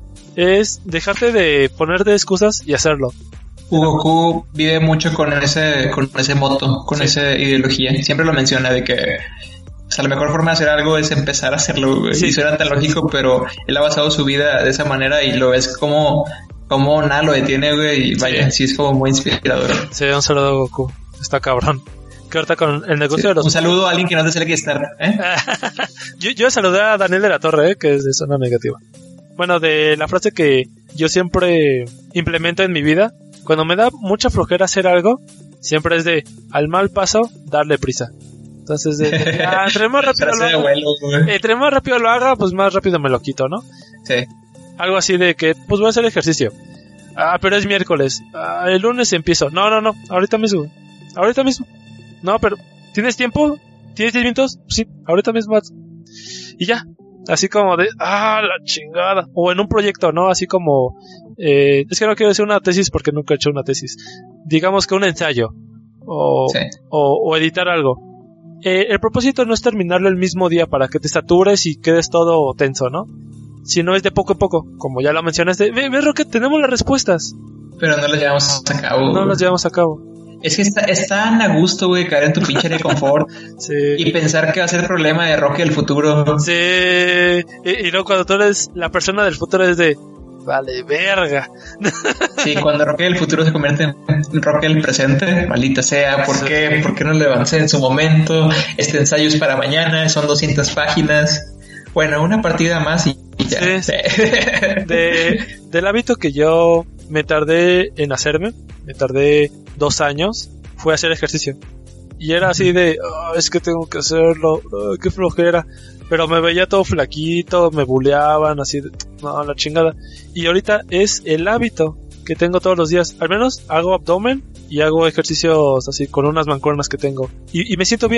Es dejarte de ponerte excusas y hacerlo. Hugo Q vive mucho con ese, con ese moto, con sí. esa ideología. Siempre lo menciona de que... O sea, la mejor forma de hacer algo es empezar a hacerlo, güey. Sí. Y suena tan lógico, pero él ha basado su vida de esa manera y lo ves como, como nada lo detiene, güey. Y vaya, sí, sí es como muy inspirador. Sí, un saludo a Goku. Está cabrón. Que ahorita con el negocio sí. de los... Un saludo a alguien que no es de Select Star, ¿eh? yo, yo saludé a Daniel de la Torre, ¿eh? Que es de zona negativa. Bueno, de la frase que yo siempre implemento en mi vida, cuando me da mucha flojera hacer algo, siempre es de, al mal paso, darle prisa. Entonces, de, ah, entre más rápido lo haga, abuelo, entre más rápido lo haga, pues más rápido me lo quito, ¿no? Sí. Algo así de que, pues voy a hacer ejercicio. Ah, pero es miércoles. Ah, el lunes empiezo. No, no, no. Ahorita mismo. Ahorita mismo. No, pero, ¿tienes tiempo? ¿Tienes diez minutos? Sí, ahorita mismo. Y ya. Así como de, ah, la chingada. O en un proyecto, ¿no? Así como, eh, es que no quiero decir una tesis porque nunca he hecho una tesis. Digamos que un ensayo. O, sí. o, o editar algo. Eh, el propósito no es terminarlo el mismo día para que te satures y quedes todo tenso, ¿no? Sino es de poco a poco, como ya lo mencionaste. Ve, ve Rocket, tenemos las respuestas. Pero no las llevamos a cabo. No las llevamos a cabo. Es que está, es tan a gusto, güey, caer en tu pinche de confort. Sí. Y pensar que va a ser el problema de Rocky del futuro. Sí. Y, y luego cuando tú eres la persona del futuro es de... Vale, verga. Sí, cuando Roque del futuro se convierte en Roque del presente, maldita sea, ¿por qué? ¿Por qué no lo avancé en su momento? Este ensayo es para mañana, son doscientas páginas. Bueno, una partida más y, y ya. Sí. De, del hábito que yo me tardé en hacerme, me tardé dos años, fue hacer ejercicio. Y era así de, oh, es que tengo que hacerlo, oh, qué flojera. Pero me veía todo flaquito, me buleaban, así de, no, la chingada. Y ahorita es el hábito que tengo todos los días. Al menos hago abdomen y hago ejercicios así con unas mancuernas que tengo. Y, y me siento bien.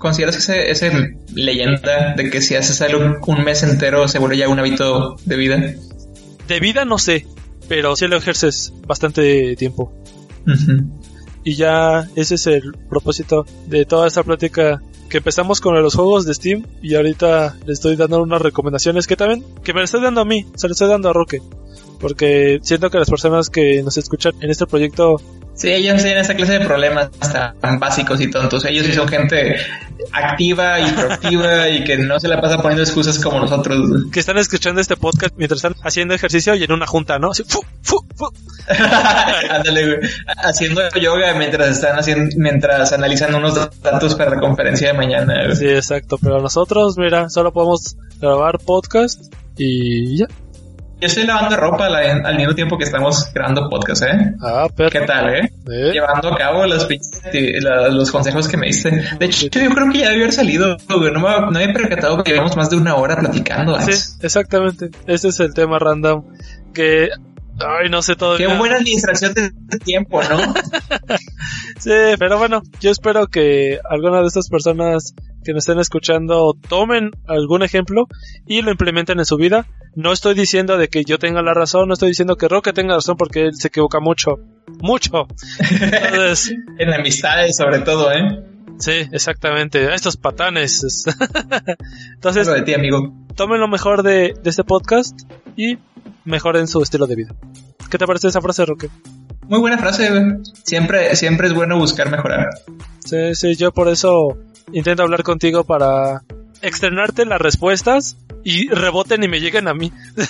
¿consideras que ese, ese leyenda de que si haces algo un mes entero se vuelve ya un hábito de vida? De vida no sé, pero sí lo ejerces bastante tiempo. Uh-huh. Y ya ese es el propósito de toda esta plática, que empezamos con los juegos de Steam y ahorita le estoy dando unas recomendaciones que también, que me las estoy dando a mí, se las estoy dando a Roque, porque siento que las personas que nos escuchan en este proyecto... Sí, ellos tienen esa clase de problemas tan básicos y tontos. Ellos sí son gente activa y proactiva y que no se la pasa poniendo excusas como nosotros. Que están escuchando este podcast mientras están haciendo ejercicio y en una junta, ¿no? Así, fu, fu, fu. Ándale, güey. Haciendo yoga mientras están haciendo, mientras analizan unos datos para la conferencia de mañana, güey. Sí, exacto. Pero nosotros, mira, solo podemos grabar podcast y ya. Yo estoy lavando ropa al, al mismo tiempo que estamos grabando podcast, ¿eh? Ah, pero... ¿Qué tal, eh? ¿Eh? Llevando a cabo los, la, los consejos que me diste. De hecho, yo creo que ya debió haber salido, güey. No me, no me he percatado que llevamos más de una hora platicando. Sí, antes. Exactamente. Ese es el tema random. Que... Ay, no sé todavía. Qué buena administración de tiempo, ¿no? Sí, pero bueno, yo espero que alguna de estas personas que me estén escuchando tomen algún ejemplo y lo implementen en su vida. No estoy diciendo de que yo tenga la razón, no estoy diciendo que Roque tenga razón porque él se equivoca mucho, mucho. Entonces, en amistades sobre todo, ¿eh? Sí, exactamente, estos patanes. Entonces, lo de ti, amigo. Tomen lo mejor de, de este podcast y mejoren su estilo de vida. ¿Qué te parece esa frase, Roque? Muy buena frase, güey. Siempre, siempre es bueno buscar mejorar. Sí, sí, yo por eso intento hablar contigo para externarte las respuestas y reboten y me lleguen a mí.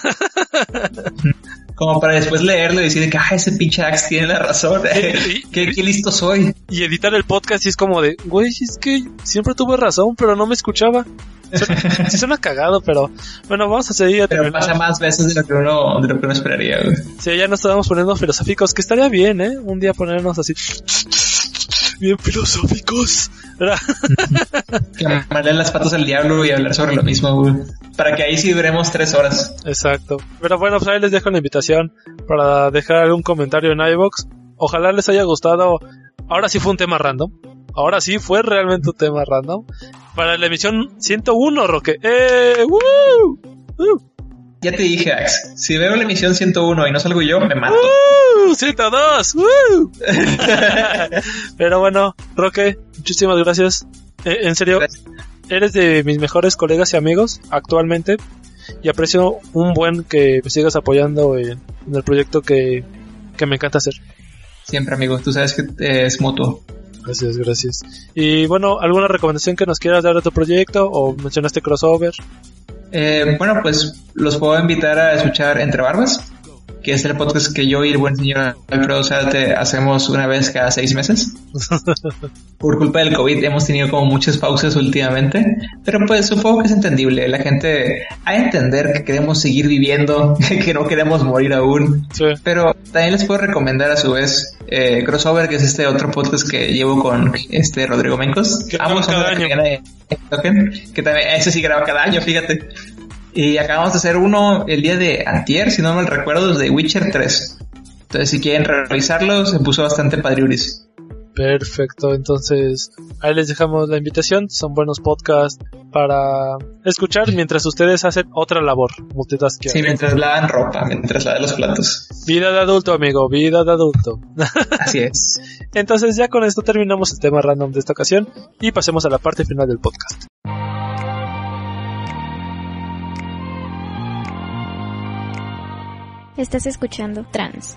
Como para después leerlo y decir que ah, ese pinche Axe tiene la razón. ¿Qué, qué listo soy? Y editar el podcast y es como de, güey, es que siempre tuve razón, pero no me escuchaba. Sí suena cagado, pero bueno, vamos a seguir. A pero terminar. Pasa más veces de lo que uno, de lo que uno esperaría, güey. Sí, ya nos estábamos poniendo filosóficos, que estaría bien, ¿eh? Un día ponernos así, bien filosóficos, ¿verdad? Que amarle las patas al diablo y hablar sobre lo mismo, güey. Para que ahí sí duremos tres horas. Exacto. Pero bueno, pues ahí les dejo la invitación para dejar algún comentario en iVoox. Ojalá les haya gustado. Ahora sí fue un tema random. Ahora sí fue realmente un tema random. Para la emisión ciento uno, Roque. ¡Eh! ¡Woo! ¡Uh! Ya te dije, Axe. Si veo la emisión ciento uno y no salgo yo, me mato. ¡Uh! ¡ciento dos! ¡Uh! Pero bueno, Roque, muchísimas gracias. Eh, en serio, gracias. Eres de mis mejores colegas y amigos actualmente. Y aprecio un buen que me sigas apoyando en, en el proyecto que, que me encanta hacer. Siempre, amigo. Tú sabes que es mutuo. Gracias, gracias. Y bueno, ¿alguna recomendación que nos quieras dar de tu proyecto? ¿O mencionaste crossover? Eh, bueno, pues los puedo invitar a escuchar Entre Barbas, que es el podcast que yo y el buen señor Alfredo Zárate hacemos una vez cada seis meses. Por culpa del COVID hemos tenido como muchas pausas últimamente, pero pues supongo que es entendible. La gente ha de entender que queremos seguir viviendo, que no queremos morir aún. Sí. Pero también les puedo recomendar a su vez eh, Crossover, que es este otro podcast que llevo con este Rodrigo Mencos. Ambos son de la de Token, que también ese sí graba cada año, fíjate. Y acabamos de hacer uno el día de antier, si no mal recuerdo, de Witcher tres. Entonces, si quieren revisarlo, se puso bastante padriuris. Perfecto, entonces ahí les dejamos la invitación. Son buenos podcasts para escuchar mientras ustedes hacen otra labor multitasking. Sí, mientras lavan ropa, mientras lavan los platos. Vida de adulto, amigo, vida de adulto. Así es. Entonces ya con esto terminamos el tema random de esta ocasión y pasemos a la parte final del podcast. Estás escuchando Trans.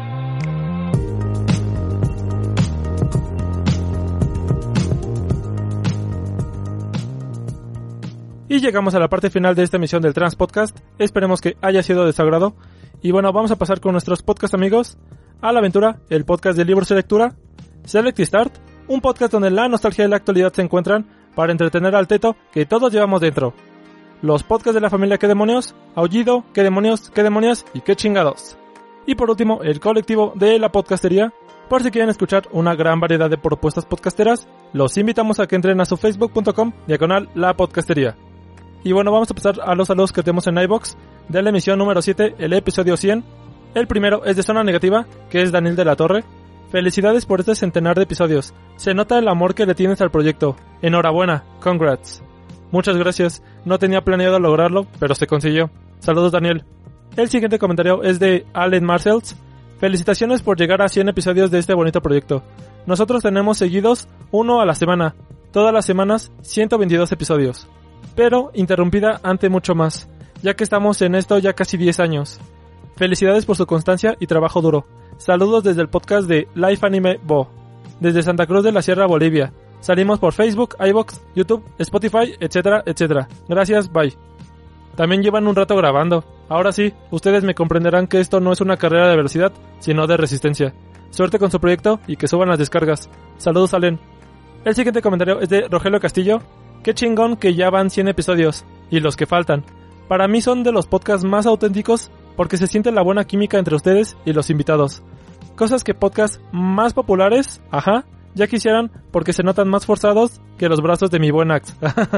Y llegamos a la parte final de esta emisión del Trans Podcast. Esperemos que haya sido de su agrado. Y bueno, vamos a pasar con nuestros podcast amigos a la aventura, el podcast de libros y lectura, Select y Start, un podcast donde la nostalgia y la actualidad se encuentran para entretener al teto que todos llevamos dentro. Los podcasts de la familia ¿Qué demonios? Aullido, ¿Qué demonios? ¿Qué demonios? Y ¿Qué chingados? Y por último, el colectivo de la podcastería. Por si quieren escuchar una gran variedad de propuestas podcasteras, los invitamos a que entren a su facebook punto com diagonal la podcastería. Y bueno, vamos a pasar a los saludos que tenemos en iVoox de la emisión número siete, el episodio cien. El primero es de Zona Negativa, que es Daniel de la Torre. Felicidades por este centenar de episodios. Se nota el amor que le tienes al proyecto. Enhorabuena, congrats. Muchas gracias. No tenía planeado lograrlo, pero se consiguió. Saludos, Daniel. El siguiente comentario es de Allen Marcells. Felicitaciones por llegar a cien episodios de este bonito proyecto. Nosotros tenemos seguidos uno a la semana. Todas las semanas, ciento veintidós episodios. Pero interrumpida ante mucho más, ya que estamos en esto ya casi diez años. Felicidades por su constancia y trabajo duro. Saludos desde el podcast de Life Anime Bo, desde Santa Cruz de la Sierra, Bolivia. Salimos por Facebook, iVoox, YouTube, Spotify, etcétera, etcétera. Gracias, bye. También llevan un rato grabando. Ahora sí, ustedes me comprenderán que esto no es una carrera de velocidad, sino de resistencia. Suerte con su proyecto y que suban las descargas. Saludos, Allen. El siguiente comentario es de Rogelio Castillo. Qué chingón que ya van cien episodios, y los que faltan. Para mí son de los podcasts más auténticos porque se siente la buena química entre ustedes y los invitados. Cosas que podcasts más populares, ajá, ya quisieran porque se notan más forzados que los brazos de mi buen Axe.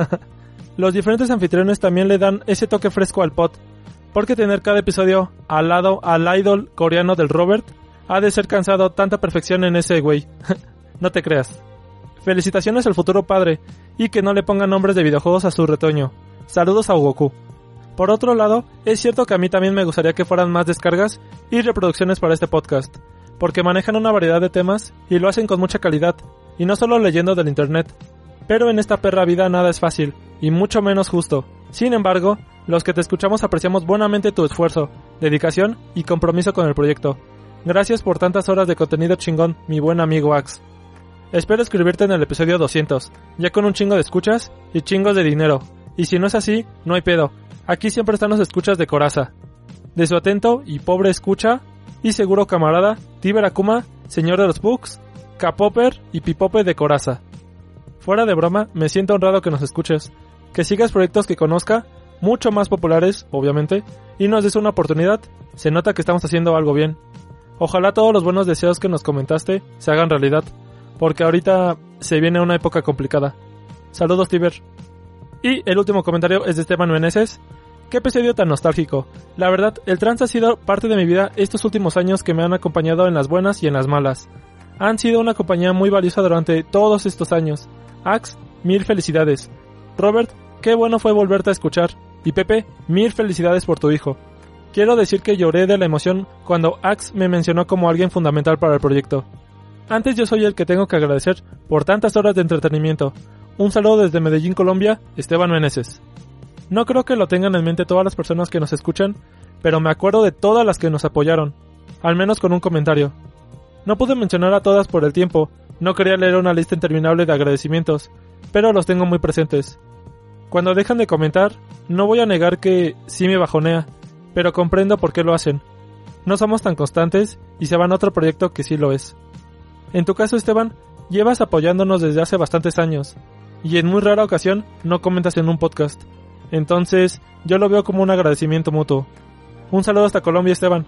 Los diferentes anfitriones también le dan ese toque fresco al pod, porque tener cada episodio al lado al idol coreano del Robert ha de ser cansado tanta perfección en ese güey. No te creas. Felicitaciones al futuro padre, y que no le pongan nombres de videojuegos a su retoño. Saludos a Goku. Por otro lado, es cierto que a mí también me gustaría que fueran más descargas y reproducciones para este podcast, porque manejan una variedad de temas y lo hacen con mucha calidad, y no solo leyendo del internet. Pero en esta perra vida nada es fácil, y mucho menos justo. Sin embargo, los que te escuchamos apreciamos buenamente tu esfuerzo, dedicación y compromiso con el proyecto. Gracias por tantas horas de contenido chingón, mi buen amigo Axe. Espero escribirte en el episodio doscientos, ya con un chingo de escuchas y chingos de dinero. Y si no es así, no hay pedo. Aquí siempre están los escuchas de Coraza. De su atento y pobre escucha y seguro camarada, Tiber Akuma, señor de los bugs, K-Popper y Pipope de Coraza. Fuera de broma, me siento honrado que nos escuches, que sigas proyectos que conozca, mucho más populares, obviamente, y nos des una oportunidad. Se nota que estamos haciendo algo bien. Ojalá todos los buenos deseos que nos comentaste se hagan realidad, porque ahorita se viene una época complicada. Saludos, Tiber. Y el último comentario es de Esteban Meneses. Qué episodio tan nostálgico. La verdad, el trans ha sido parte de mi vida estos últimos años que me han acompañado en las buenas y en las malas. Han sido una compañía muy valiosa durante todos estos años. Axe, mil felicidades. Robert, qué bueno fue volverte a escuchar. Y Pepe, mil felicidades por tu hijo. Quiero decir que lloré de la emoción cuando Axe me mencionó como alguien fundamental para el proyecto. Antes yo soy el que tengo que agradecer por tantas horas de entretenimiento. Un saludo desde Medellín, Colombia, Esteban Meneses. No creo que lo tengan en mente todas las personas que nos escuchan, pero me acuerdo de todas las que nos apoyaron, al menos con un comentario. No pude mencionar a todas por el tiempo, no quería leer una lista interminable de agradecimientos, pero los tengo muy presentes. Cuando dejan de comentar, no voy a negar que sí me bajonea, pero comprendo por qué lo hacen. No somos tan constantes y se van a otro proyecto que sí lo es. En tu caso, Esteban, llevas apoyándonos desde hace bastantes años, y en muy rara ocasión no comentas en un podcast. Entonces, yo lo veo como un agradecimiento mutuo. Un saludo hasta Colombia, Esteban.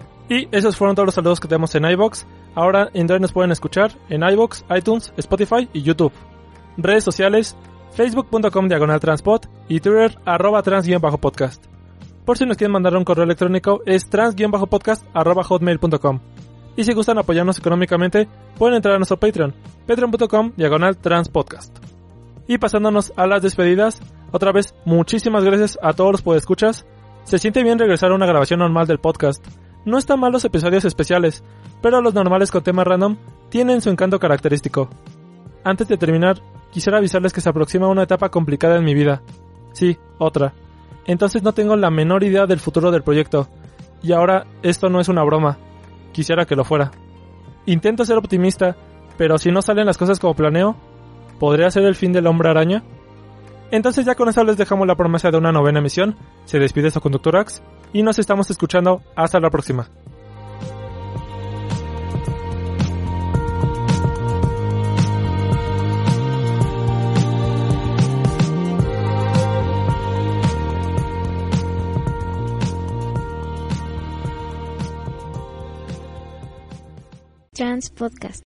Y esos fueron todos los saludos que tenemos en iVoox. Ahora en donde nos pueden escuchar en iVoox, iTunes, Spotify y YouTube. Redes sociales, facebook punto com diagonal transpod y Twitter arroba trans-podcast. Por si nos quieren mandar un correo electrónico es trans-podcast arroba hotmail punto com. Y si gustan apoyarnos económicamente, pueden entrar a nuestro Patreon, patreon punto com diagonal transpodcast. Y pasándonos a las despedidas, otra vez, muchísimas gracias a todos los podescuchas. Se siente bien regresar a una grabación normal del podcast. No están mal los episodios especiales, pero los normales con temas random tienen su encanto característico. Antes de terminar, quisiera avisarles que se aproxima una etapa complicada en mi vida. Sí, otra. Entonces no tengo la menor idea del futuro del proyecto. Y ahora, esto no es una broma. Quisiera que lo fuera. Intento ser optimista, pero si no salen las cosas como planeo, ¿podría ser el fin del Hombre Araña? Entonces ya con eso les dejamos la promesa de una novena emisión. Se despide su conductor Axe y nos estamos escuchando hasta la próxima. Trans Podcast.